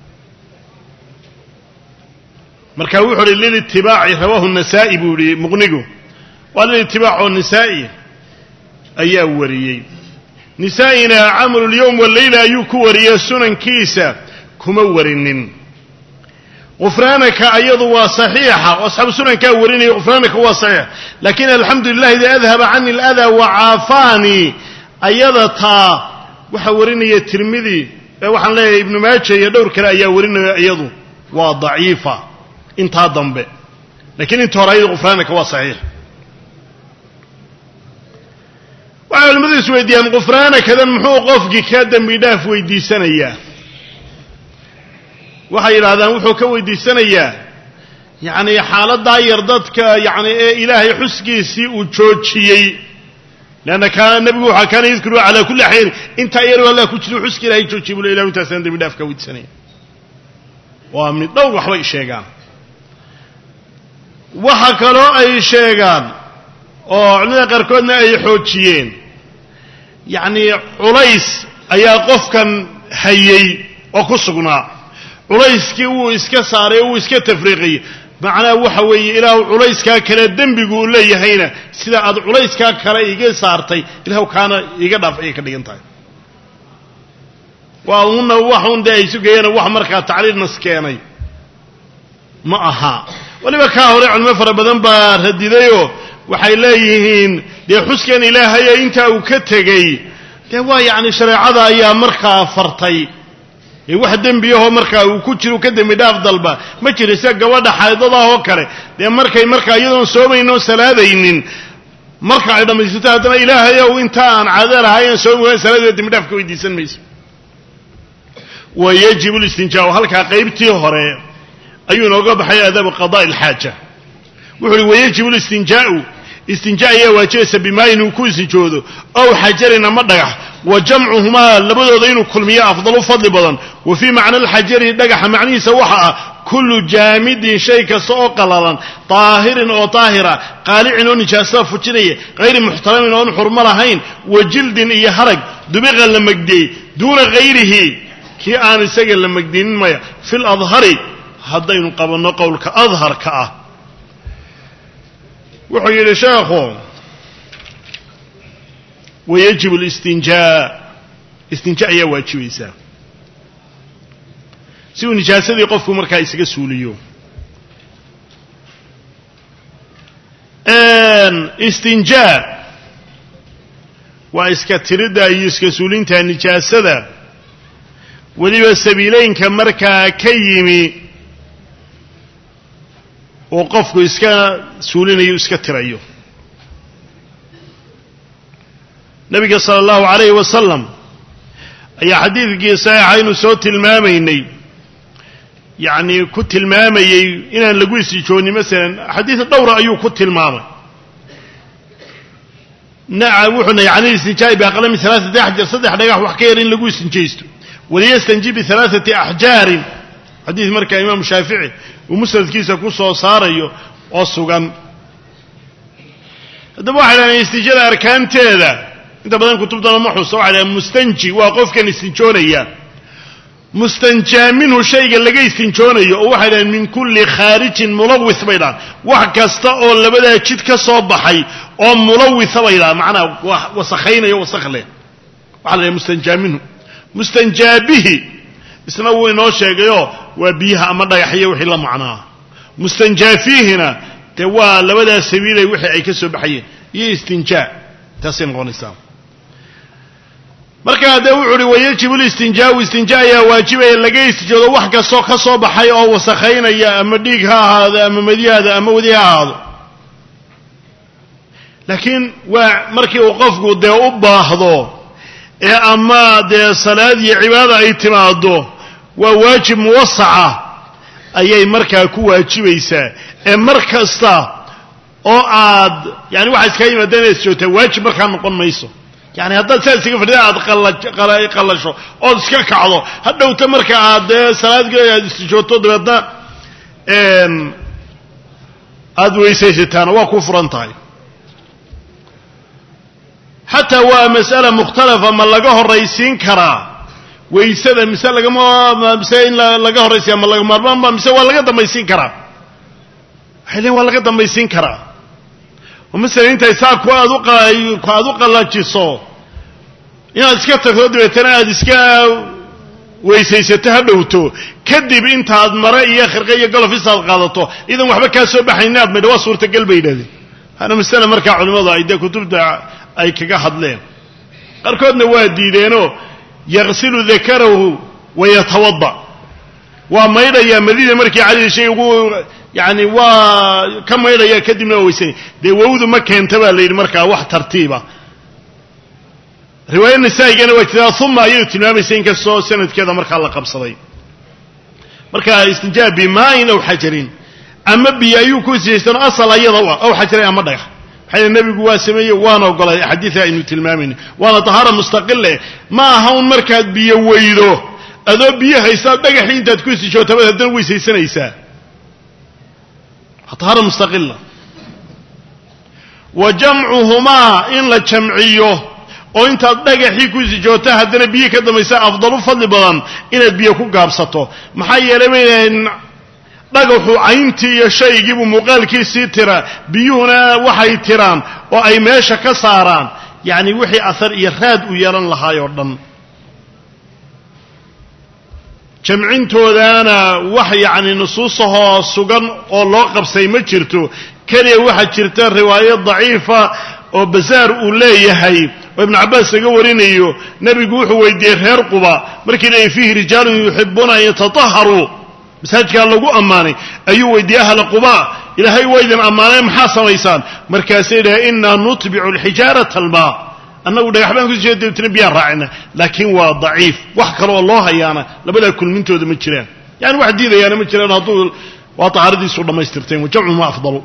marka wuxuu uhi lilitibaaci rawaahu النasaa'i buu yihi muqnigu waa lilitibaac oo nisaa'i ayaa wariyey nisaa'ina camalu اlyowm walayla ayuu ku wariyey sunankiisa kuma warinin gufraanaka ayadu waa saxiixa oo asxaabu sunankaa warinaya gufraanaka waa saxiix laakiin alxamdu lilahi idii adhaba cani aladaa wacaafaanii ayada taa waxaa warinaya tirmidi ee waxaan leeyahay ibnu maaja iyo dhowr kale ayaa warinaya iyadu waa daciifa intaa dambe laakiin inta hore ayadu gufraanaka waa saxiix waxay culimmadu is weydiiyaan gufraanakadan muxuu qofkii ka dembi dhaaf weydiisanayaa waxay yidhahdaan wuxuu ka weydiisanayaa yacni xaaladdaa yar dadka yacni ee ilaahay xuskiisii uu joojiyey leanna kaana nebigu waxaa kaana yadkuru calaa kulli axyaan intaa yaroo allah ku jiro xuska ilahay joojiyay buu le ilahu intaasaan dembi dhaaf ka weydiisanaya waa mid dhowr waxbay sheegaan waxa kaloo ay sheegaan oo culimada qaarkoodna ay xoojiyeen yacni culays ayaa qofkan hayay oo ku sugnaa culayskii wuu iska saaray oo wuu iska tafriiqiyey macnaha waxa weeye ilaahu culayskaa kale dembigu uu leeyahayna sida aad culayskaa kale iga saartay ilaahu kaana iga dhaaf ayay ka dhigan tahay waa una wax un dee ay sugayeen wax markaa tacliil nas keenay ma aha waliba kaa hore culimo fara badan baa radidayoo waxay leeyihiin dee xuskan ilaahay ee intaa uu ka tegey dee waa yacni shareecada ayaa markaa fartay ee wax dembiyahoo markaa uu ku jiro ka dembi dhaaf dalba ma jira sida gabadha xaydadaah oo kale dee markay markaa iyadoon soomaynoo salaadaynin marka ay dhammaysato haddana ilaahay ow intaa aan caado lahaayeen soomi waan salaadooda dembi dhaaf ka weydiisan mayso wa yajibu listinjaau halkaa qaybtii hore ayuu inooga baxay aadaabu qadaa'i alxaaja wuxuu uhi wayajibu listinjaau istinjaa ayaa waajibaysa bimaa inuu ku istinjoodo ow xajarin ama dhagax wa jamcuhumaa labadooda inuu kulmiyo afdalu fadli badan wa fii macna alxajari dhagaxa macnihiisa waxa ah kullu jaamidin shay kasta oo qalalan daahirin oo daahira qaalicin oo nijaasada fujinaya hayri muxtaramin oon xurmo lahayn wa jildin iyo harag dubiqa la magdiyey duuna hayrihi kii aan isaga la magdinin maya fi ladhari haddaynu qabanno qowlka adharka ah wuxuu yidhi sheekhu wayajibu listinjaa istinjaa ayaa waajibaysaa si uu nijaasadii qofku markaa isaga suuliyo istinjaa waa iska tiridda iyo iska suulinta nijaasada weliba sabiileynka markaa ka yimi oo qofku iska suulinayo iska tirayo nabiga sala allahu calayhi wasalam ayaa xadiidkii saxiixa aynu soo tilmaamaynay yacni ku tilmaamayey inaan lagu isijoonin masalan xadiid dhowra ayuu ku tilmaamay naca wuxuuna yacni istinjaa'i biaqalami alaaati axjar saddex dhagax wax ka yar in lagu istinjaysto waliyastanji bialaaati axjaarin xadiid markaa imaamu shaafici uu musnadkiisa ku soo saarayo oo sugan haddaba waxay dhahdeen istinjada arkaanteeda inta badan kutubtana ma xuso waxay dhahdeen mustanji waa qofkan istinjoonaya mustanjaa minhu shayga laga istinjoonayo oo waxay dhahaan min kulli khaarijin mulawis bay dhahaan wax kasta oo labadaa jid ka soo baxay oo mulawisa bay dhahaan macnaha wasakhaynaya wasakh leh waxaa la dhahay mustanjaa minhu mustanjaa bihi isna wuu inoo sheegayoo waa biyaha ama dhagaxyo wixii la macnaa mustanjaa fiihina dee waa labadaa sabiilay wixii ay ka soo baxayeen iyo istinjaa taasay noqonaysaa marka hadee wuxuu uhi wayajibu listinjaau istinjaa ayaa waajibaya laga istijoodo wax kastoo ka soo baxay oo wasakhaynaya ama dhiig ha ahaado ama madiyaada ama wadi ha ahaado laakiin waa markii uu qofku dee u baahdo ee ama dee salaad iyo cibaada ay timaado waa waajib muwasaca ayay markaa ku waajibaysaa ee mar kasta oo aad yani waxaa iskaga yimaada inaad isjoogtaa waajib markaa noqon mayso yani haddaad saa iskaga fadhida aad qallasho ood iska kacdo hadhowta marka aad dee salaad aad isjoogto dabeedna aad weysaysataana waa ku furan tahay xataa waa mas'ala mukhtalafa ma laga horraysiin karaa waysada mise lagama mise in laga horraysiya ma laga maarmaanba mise waa laga dambaysiin karaa waxay leeyiin waa laga dambaysiin karaa oo masalan intay saa ku aad u ku aad u qallajiso inaad iska tagto dabeetana aad iska weysaysato ha dhowto kadib intaad mare iyo khirqe iyo golofis aad qaadato idan waxba kaa soo baxayna aad maydha waa suurtagal bay yidhahdeen hana masale markaa culimmadu ay dee kutubta ay kaga hadleen qaarkoodna waa diideenoo yaqsilu dakarahu wayatawadda waa maydhayaa madida markii cali shay ugu yani waa ka maydhaya kadibna waa weysanaya dee wawdu ma keenta baa la yidhi markaa wax tartiiba riwaaya nasaa-igana waa jirtaa uma ayadu tilmaamaysa inkastoo sanadkeeda markaa la qabsaday marka istinjaa bimaain aw xajarin ama biyo ayuu ku siyaystaan asal ayada u ah aw xajarin ama dhagax maxay nebigu waa sameeyey waana ogolay xadiidka aynu tilmaamayno waana tahaara mustaqile ma aha un markaad biyo weydo adoo biyo haysaa dhagaxii intaad ku sijootaba haddana weysaysanaysaa tahaara mustaqila wa jamcuhumaa in la jamciyo oo intaad dhagaxii ku sijoota haddana biyo ka dambaysa afdalu fadli badan inaad biyo ku gaabsato maxaa yeelay baynahayn dhagaxu cayntii iyo shaygiibuu muuqaalkiisii tira biyuhuna waxay tiraan oo ay meesha ka saaraan yacni wixii ahar iyo raad u yeelan lahaayoo dhan jamcintoodaana wax yacni nusuusahoo sugan oo loo qabsay ma jirto keliya waxaa jirta riwaayo daciifa oo basaar uu leeyahay oo ibnu cabbaas laga warinayo nebigu wuxuu weydiiyey reer quba markii leeyay fiihi rijaalun yuxibuuna an yatataharuu masaajidkaa lagu ammaanay ayuu weydiiyey ahla quba ilaahay waa idin ammaanay maxaa samaysaan markaasay dhahay innaa nutbicu alxijaarata almaa annagu dhagax baan ku sii deebtana biyaan raacina laakiin waa daciif wax kale oo loo hayaana labadaa kulmintooda ma jiraan yani wax diidayaana ma jiraan hadduu waa tahaaradiisu dhammaystirteen wajamcuhuma afdalu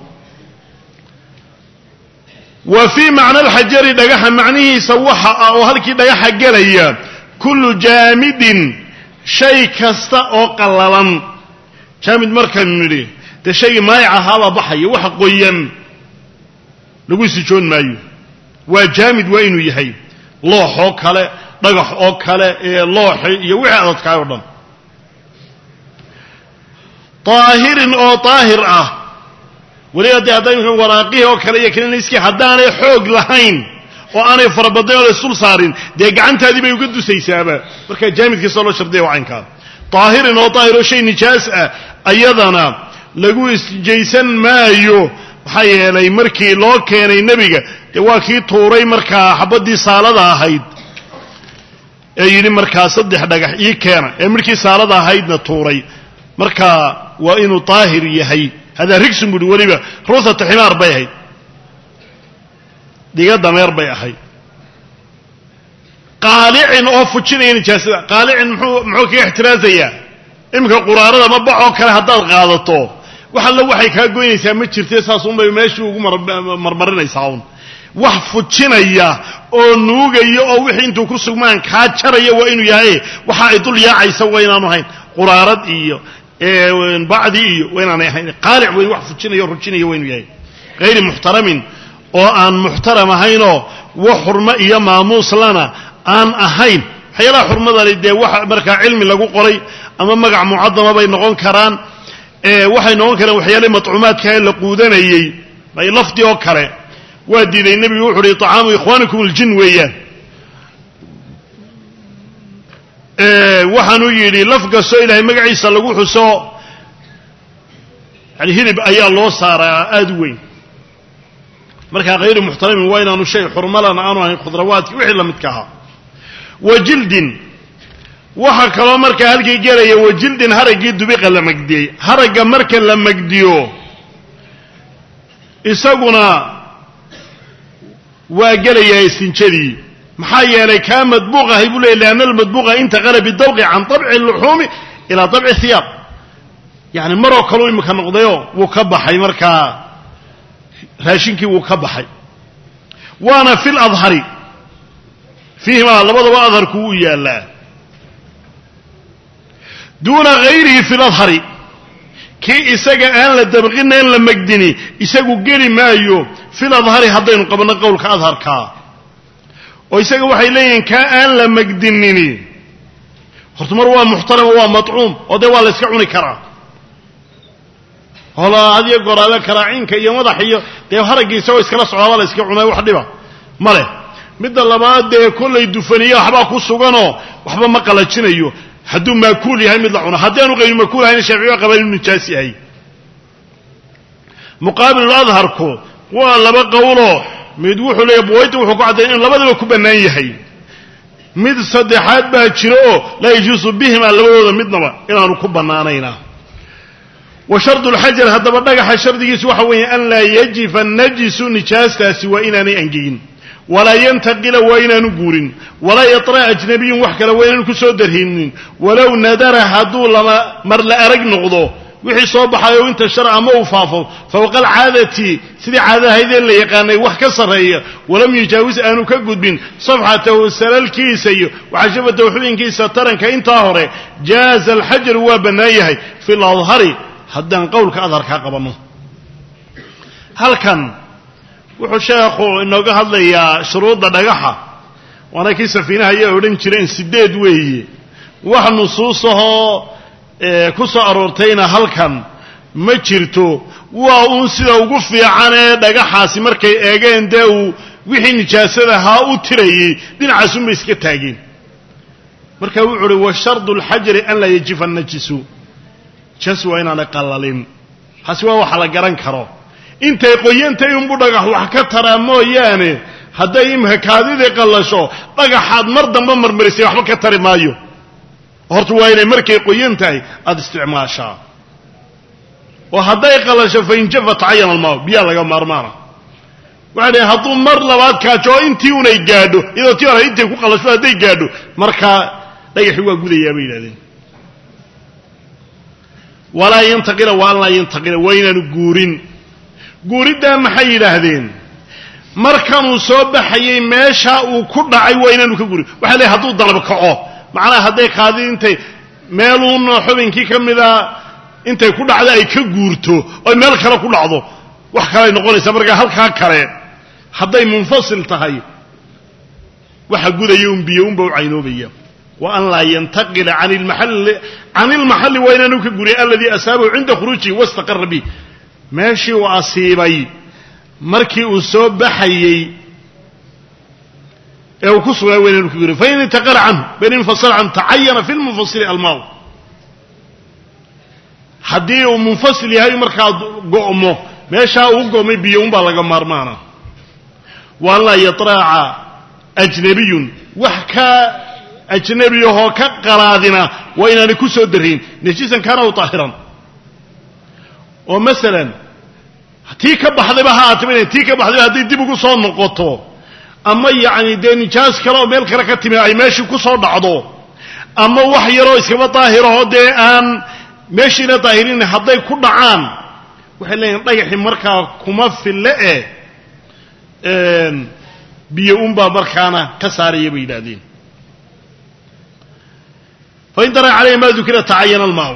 wa fii macna alxajari dhagaxa macnihiisa waxa ah oo halkii dhagaxa gelaya kullu jaamidin shay kasta oo qallalan jaamid markaynu nidhi dee shaygii maayac ahaabaa baxaya waxa qoyan lagu sijoon maayo waa jaamid waa inuu yahay loox oo kale dhagax oo kale ee looxi iyo wixii adadkaay o dhan daahirin oo daahir ah weliba dee hadday imka waraaqihii oo kale iyo kliniskii haddaanay xoog lahayn oo aanay farabadnayn oo la isdul saarin dee gacantaadii bay uga dusaysaaba markaa jaamidkiisa loo shardiya waa caynkaa daahirin oo daahir oo shay nijaas ah ayadana lagu isjaysan maayo maxaa yeelay markii loo keenay nebiga dee waa kii tuuray markaa xabaddii saalada ahayd ee yidhi markaa saddex dhagax ii keena ee markii saalada ahaydna tuuray markaa waa inuu daahir yahay hadaa rigsun buuhi weliba ruusata ximaar bay ahayd dhiga dameer bay ahayd qaalicin oo fujinaya nijaasada qaalicin muxuu muxuu kaga ixtiraasayaa iminka quraarada ma baxoo kale haddaad qaadato wax alla waxay kaa goynaysaa ma jirtee saas unbay meeshii ugu marmarinaysaa un wax fujinaya oo nuugaya oo wixii intuu ku sugmaan kaa jaraya waa inuu yahay waxa ay dul yaacaysa waa inaanu ahayn quraarad iyo bacdi iyo waa inaanay ahayn qaalic weyn wax fujinaya o rujinaya waa inuu yahay hayri muxtaramin oo aan muxtaram ahaynoo wax xurmo iyo maamuus lana aan ahayn waxyaalaha xurmadani dee waxa markaa cilmi lagu qoray ama magac mucadama bay noqon karaan ee waxay noqon karaan waxyaalaha matcuumaadka ee la quudanayay bay lafdi oo kale waa diiday nabigu wuxuu yiri ta'aamu ikhwaanukum aljin weeyaan ee waxaanu yiri lafga soo ilaahay magaciisa lagu xuso yani hilib ayaa loo saaraa aad weyn marka غير محترم وين انه شيء حرملنا aanu ahayn khudrawaadki wixii la midka aha wajildin waxa kale marka halkii galaya wajildin haragii dubiqa la magdiyay haraga marka la magdiyo isaguna waa galaya istinjadii maxaa yeelay ka madbuuqa hay buu leeyahay anal madbuuqa inta qalab dawqi an tab'i al-luhum ila tab'i thiyab yani maro kale imka noqdayo wuu ka baxay marka raashinkii wuu ka baxay waana fil adhari fiima labadaba adharku u yaala duna ghayrihi fil adhari ki isaga aan la dabqin in la magdini isagu geli maayo fil adhari hadaynu qabno qowlka adharka oo isaga waxay leeyihiin ka aan la magdinini horta mar waa muxtaram waa mat'uum oo de waa la iska cuni karaa هلا هذه قرالة كراعينك يا مدح يا ده هرجي يسوي إسكال صعبة ولا إسكال عناي واحد دبا ماله مد الله ما ده كل يدفنيه حبا كوسوغانو وحبا ما قلتشين أيوه حدو ماكول هاي مد لعنا حدانو غير ماكول هاي الشافعية قبل النجاسي هاي مقابل الأظهر كو ولا بقوله مدوحوا لي بويت وحكوا عدين لا بدل كوبناي هاي مد صدحات باتشرو لا يجوز بهم على الأول مد نبا إلى ركوب بنانينا وشرط الحجر هذا بدك شرط يسوع وين أن لا يجف النجس نجاسة سوى إنني أنجين ولا ينتقل وين نجورين ولا يطرأ أجنبي وحكى وين كسودرهن ولو ندر هذو لما مر لأرج نقضه وحي صباح وانت الشرع موفافه فوق العادة سدي عادة هذه اللي يقاني وحكى صرية ولم يجاوز أنو كجود بين صفحته السلال كيسي وعجبته حبين كيسة ترى كإن طاهرة جاز الحجر وبنايه في الأظهر haddaan qowlka adharka qabano halkan wuxuu sheekhu inooga hadlayaa shuruudda dhagaxa wana kii safiinaha ayaa odhan jireen sideed weeye wax nusuusahoo ku soo aroortayna halkan ma jirto waa uun sida ugu fiican ee dhagaxaasi markay eegeen dee uu wixii nijaasada ahaa u tirayey dhinacaasunbay iska taageen marka wuxuu uhi wa shardu lxajari an laa yajifa najisu jaswa inaan qalalin haswa waxa la garan karo intay qoyantay un budhagax wax ka taraa mooyaane haday imha kaadida qalasho dhagaxaad mar damba marmarisay waxba ka tari maayo horta waa inay markay qoyantahay aad isticmaashaa oo haday qalasho fa injafa ta'ayan almaa biya laga marmaana waxa haduu mar labaad ka joo intii unay gaadho iyadoo tii hore intay ku qalasho haday gaadho marka dhagaxi waa gudayaa bay yiraahdeen ولا ينتقل ولا ينتقل وين نجورين جوريدا محي لهذين مركنوا صوب حيي ماشى وكل عي وين نكجوري وحلي هذو ضرب كعه معنا هذيك هذه أنت مالون حبين كي كم إذا أنت كل عدا يكجورتو أو مال كلا كل عضو وحكي نقول سبرجع هل كاره هذا منفصل تهاي وحجود يوم بيوم بعينه بيوم وأن لا ينتقل عن المحل عن المحل وين نكجوري الذي أسابه عند خروجه واستقر به ماشي وأصيبي مركي أصاب بحيي أو كسر وين نكجوري فإن انتقل عنه بين انفصل عن تعين في المنفصل الماء حديه منفصل هاي مركا قومه ماشي وقومي بيوم بلغ مرمانا وأن لا يطرع أجنبي وحكى أجنبي هو كقرادنا وإن نكسر درين نجيسا كانوا طاهرا ومثلا تيك بحض بها أتمنى تيك بحض بها دي ديبو كسر نقطه أما يعني دي نجاس كلاو ميل كركت من أي ماشي كسر بعضه أما وحي رويس كما طاهره دي أن ماشي لطاهرين حضي كل عام وحلين طيح مركا كمف اللئة بيوم بابركانا كساري بيلادين فإن ترى عليه ما ذكر تعين الماء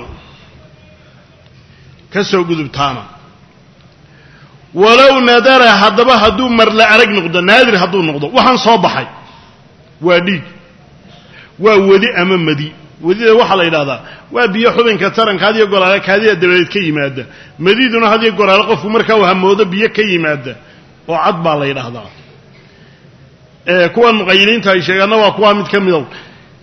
كسو قذبتانا ولو ندر هدبه هدو مر لا أرق نقضة نادر هدو نقضة وحن صباحي واديك waa wadi ama madi wadida waxa la yiraahdaa waa biyo xubinka taranka hadiyo golaale kaadiya dabadeed ka yimaada madiduna hadiyo golaale qofku markaa uu hamoodo biyo ka yimaada oo cad baa la yiraahdaa ee kuwan muqayiliinta ay sheegaana waa kuwa mid ka mid ah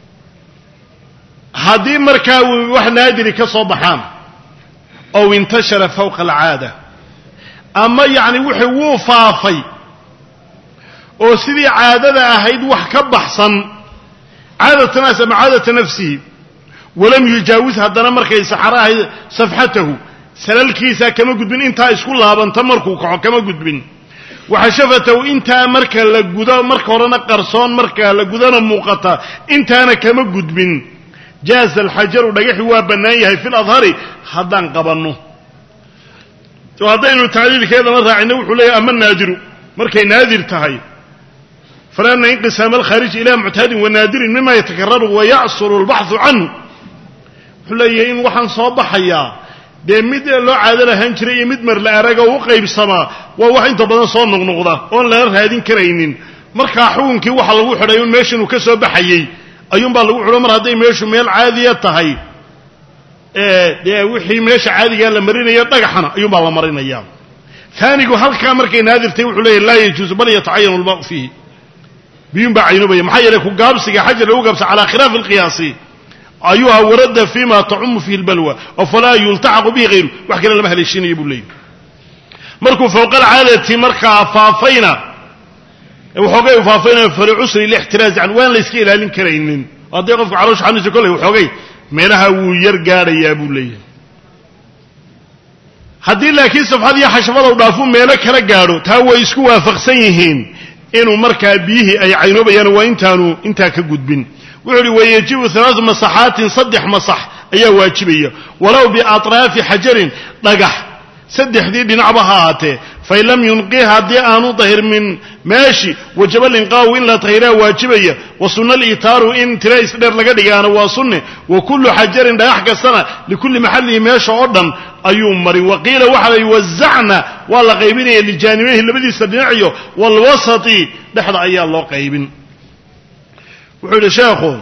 hadii markaa wax naadiri ka soo baxaan oo intashara fawqa al'aada ama yaani wixii uu faafay oo sidii caadada ahayd wax ka baxsan caadada naas ama caadada nafsi ولم يجاوز هذا مركي سحراء صفحته سلالكيسا كما قد بين انتا اسكو لابان تمركو كما قد بين وحشفته انتا مركا لقودا مركا ورنا قرصان مركا لقودانا موقتا انتا انا كما قد بين جاز الحجر ودقيحي وابنايها في الأظهر حدان قبنه وهذا انه تعليل كذا مرة عنه وحوليه اما النادر مركي نادر تهي فلأن انقسام الخارج الى معتاد ونادر مما يتكرر ويعصر البحث عنه xuleeyeen waxaan soo baxayaa de mid loo caadada han jiray mid mar la araga oo qaybsama waa wax inta badan soo noqnoqda oo la raadin kareynin marka xukunkii waxa lagu xidhay in meeshan uu ka soo baxayay ayuun baa lagu xidho mar haday meeshu meel caadiya tahay ee de wixii meesha caadiga la marinayo dhagaxana ayuun baa la marinayaa thanigu halka markay naadirtay wuxuu leeyahay la yajuus bal yata'ayyanu al-ba' fihi biyun ba'inubay maxay yeelay ku gaabsiga xajar lagu gaabsa ala khilaaf al-qiyasi أيها ورد فيما تعم فيه البلوى وفلا يلتحق به غيره وحكي لنا مهل الشين يبو الليل مركو فوق العادة مركا فافينا وحوقي فافينا فالعسر الاحتراز عن وين ليسكي لها لنكرين وهذا يقف عروش عنه كله وحوقي مينها ويرقار يا أبو الليل هذه لكن صف هذه حشفة ودافون ميلك رقارو تهوى يسكوا فقسيهين إنه مركا بيه أي عينو بيان وإنتانو إنتا كقود بين وعلي ويجب ثلاث مساحات صدح مسح أي واجبية ولو بأطراف حجر نقح صدح دي بنعبها هاته فإن لم ينقيها دي آنو طهر من ماشي وجب الانقاء إن لا طهرها واجبية وصن الإطار إن تلاقي سدر لقدقانا وصنه وكل حجر دا يحكى السنة لكل محل ماشي عرضا أيوم مري وقيل وحلا يوزعنا والله غيبين لجانبيه اللي بدي يستدنعيه والوسطي لحظة أيها الله قيبين وحول شيخه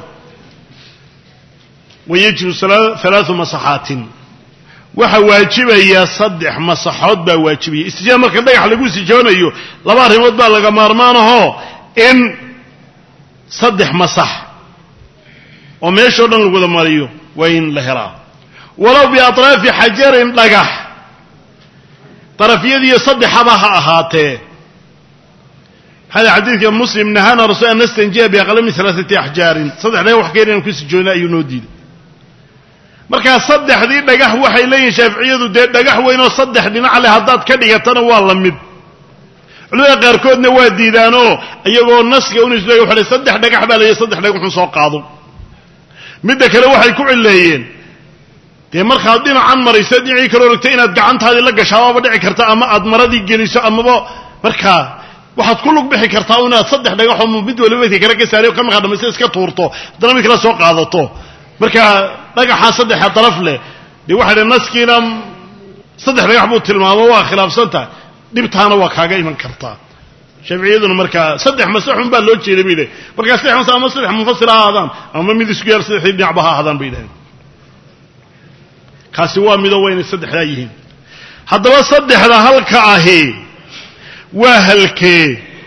ويجب ثلاث مساحات وحواجبية صدح مساحات بواجبية استجابة مركز دايح لقوه استجابة ايوه لباره مطبع لغا مارمانه ان صدح مساح وميشو دن لقوه دماريو وين لهرا ولو بأطراف حجر لقح طرف يدي صدح بها اهاته هذا حديث مسلم نهانا رسول الله نستنجي بأقل من ثلاثة أحجار صدح لا وحكينا نكون سجونا ينودي marka saddexdii dhagax waxay leeyihiin Shaafiiciyadu dhagax weyn oo saddex dhinac leh hadaad ka dhigatana waa la mid culimada qaarkoodna waa diidaano iyagoo naska uu isleeyahay waxa saddex dhagax baa leeyahay saddex dhagax uu soo qaado mid kale waxay ku cileeyeen de marka dhinacan maraysa dhinaci kale rogtay inaad gacantaada la gashaaba dhici karta ama aad maradii geliso ama marka waxaad ku lug bixi kartaa inaad saddex dhagax oo mid waliba kale ka saariyo kan marka dhamaysa iska tuurto dana mid kale soo qaadato marka dhagaxa saddex taraf leh di waxa naskiina saddex dhagax buu tilmaamo waa khilaafsanta dibtaana waa kaaga iman kartaa Shaafiiciyadu marka saddex masaxun baa loo jeeday marka saddex masax ama saddex munfasila ahaadaan ama mid isku yar saddex dhinacaha ahaadaan baydahay kaasi waa mid weyn saddexda yihiin haddaba saddexda halka ahi waa halkee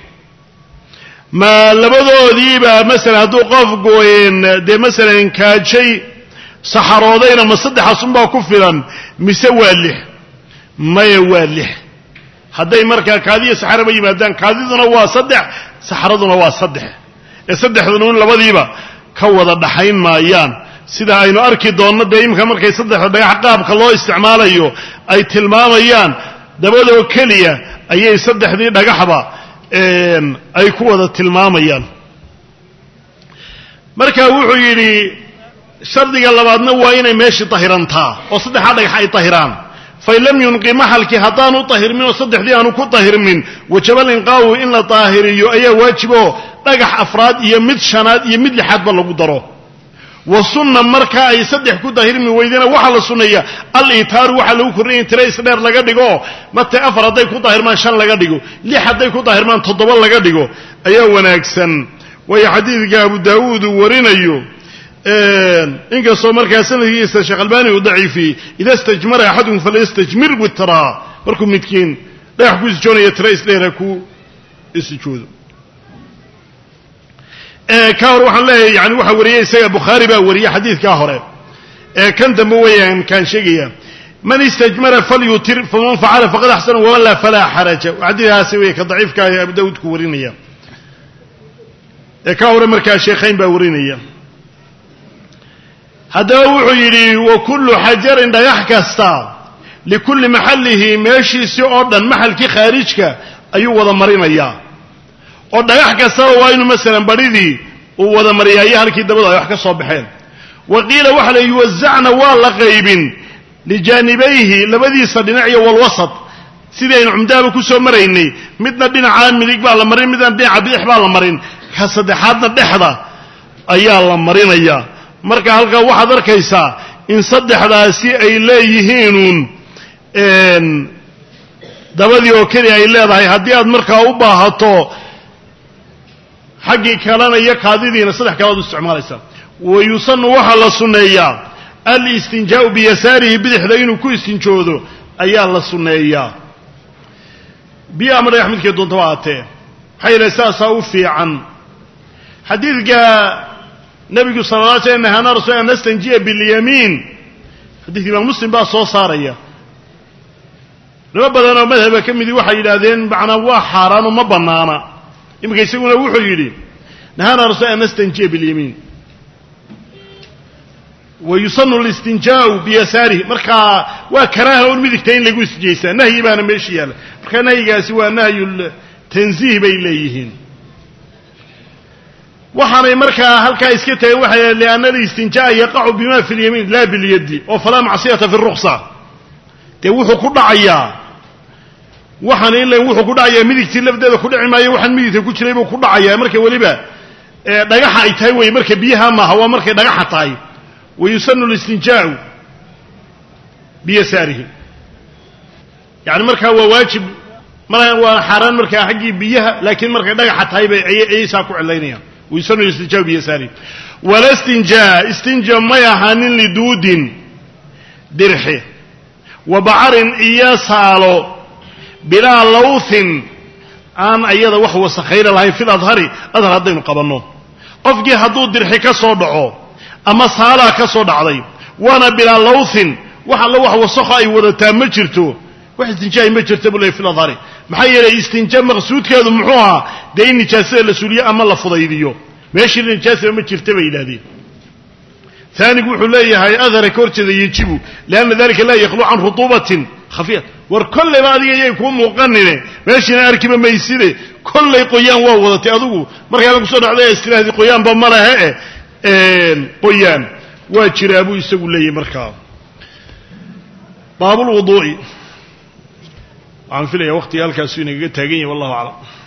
ma labadoodiiba mesela hadduu qof gooyeen dee masalan kaajay saxaroodayna ma saddexaas unbaa ku filan mise waa lix maya waa lix hadday markaa kaadiya saxaraba yimaadaan kaadiduna waa saddex saxaraduna waa saddex ee saddexduna un labadiiba ka wada dhaxayn maayaan sida aynu arki doonno dee imika markay saddexda dhagax qaabka loo isticmaalayo ay tilmaamayaan dabadoo keliya ayay saddexdii dhagaxba ay ku wada tilmaamayaan marka wuxuu yidhi shardiga labaadna waa inay meeshii tahirantaa oo saddexa dhagax ay tahiraan fa lam yunqi mahalki hadaan u tahirmin oo saddexdii aanu ku tahirmin wajabal inqaaw in la taahiriyo ayaa waajibo dhagax afraad iyo mid shanaad iyo mid lixaad ba lagu daro وسنة مركا أي صدح كده هرمي ويدنا وحل السنية الإيثار وحل وكرين تريس دير لقى ديجو متى أفراد كده هرمان شان لقى ديجو ليه حد كده هرمان تضبط لقى ديجو أيه وناكسن way xadiidka Abu Daawud warinayo in kasoo markaa sanadkiisa Sheekh Albani uu daciifi ida istajmara ahadun falyastajmir witra markuu midkiin dhagax ku isjoonaya tira isleera ku isjoodo ee ka hor waxaan leeyahay yani waxa wariyay isaga Bukhari baa wariyay xadiidka hore ee kan dambe weeyaan kan sheegaya man istajmara falyutir faman fa'ala faqad ahsana wa la fala haraja xadiidkaasi way ka daciifka Abu Daawud ku warinaya ee ka hore markaa sheekhayn baa warinaya هذا وعيري وكل حجر دغخ كستا لكل محله ماشي سي اودن محل كي خارجك ايو ودا مرينيا او دغخ كستا وينو مثلا بريدي او ودا مرياي halkii dabada wax ka soo baxeen وقيل وحل يوزعنا ولا غيبين لجانبيه labadiisa dhinac iyo wal wasat sideen cumdaaba ku soo mareynay midna dhinaca midig baa la marin midna dhinaca bidix baa la marin ka saddexaadna dhexda ayaa la marinaya marka halka waxaad arkaysaa in saddexdaasi ay leeyihiin een dabadii oo kaliya ay leedahay hadii aad markaa u baahato xaqi kalena iyo qaadidiina saddex kala u isticmaalaysa wayusannu waxa la sunneeyaa al-istinjaa'u bi yasarihi bidixda inuu ku istinjoodo ayaa la sunneeyaa bi amr ahmed ka doonto waatee hayla saasa u fiican xadiidka nabiga sallallahu alayhi wasallam hana rasuul nastanjiya bil yamin hadith imam muslim baa soo saaraya laba badan oo madhab kamidi waxa yiraahdeen macna waa xaraan uma banaana imika isaguna wuxuu yiri hana rasuul nastanjiya bil yamin wa yusannu al istinjaa'u bi yasarihi marka waa karaaha oo midigta in lagu isjeeysaa nahyi baana meeshii yaala marka nahyigaasi waa nahyul tanziih bay leeyihiin waxaanay markaa halka iska tahay waxa leeyahay istinjaa yaqacu bima fi al-yamin la bil yadi oo fala ma'siyata fi ar-rukhsa te wuxuu ku dhacayaa waxaan in leen wuxuu ku dhacayaa midigtii lafdeeda ku dhici maayo waxaan midigta ku jiray buu ku dhacayaa marka waliba ee dhagaxa ay tahay way marka biyaha ma hawa marka dhagaxa tahay wayusannu al-istinjaa bi yasarihi yani marka waa waajib marka waa xaraan marka xaqi biyaha laakiin marka dhagaxa tahay bay ayaysa ku cilaynayaan ويسن الاستنجاء بيساري ولا استنجاء استنجاء ما يهان لدود درحه وبعر إياسالو بلا لوث آن أيضا وحوة سخير الله في الأظهر أظهر الدين قبلنه قفقي هدو درحه كسودعو أما سالا كسودع لي وانا بلا لوث وحلا وحوة سخائي ودتا مجرتو واحد استنجاء مجرتو بلي في الأظهر محيّر استنجاء مقصود كذا محوها دين نجاسة لسولية أما الله فضيديو ماشي النجاسة ما ترتبه إلى ذي ثاني يقول لي هاي أثر كورت ذي يجيبه لأن ذلك لا يخلو عن رطوبة خفيفة وكل ما ذي يكون مقننة ماشي نأركب ما يصير كل قيان ووضت أذوه مرة أنا قصد عليه استناه ذي قيان بمرة قيان وشرابه يسوي لي مركب باب الوضوء عن فيليا وقتي هالكاسين تاجيني والله أعلم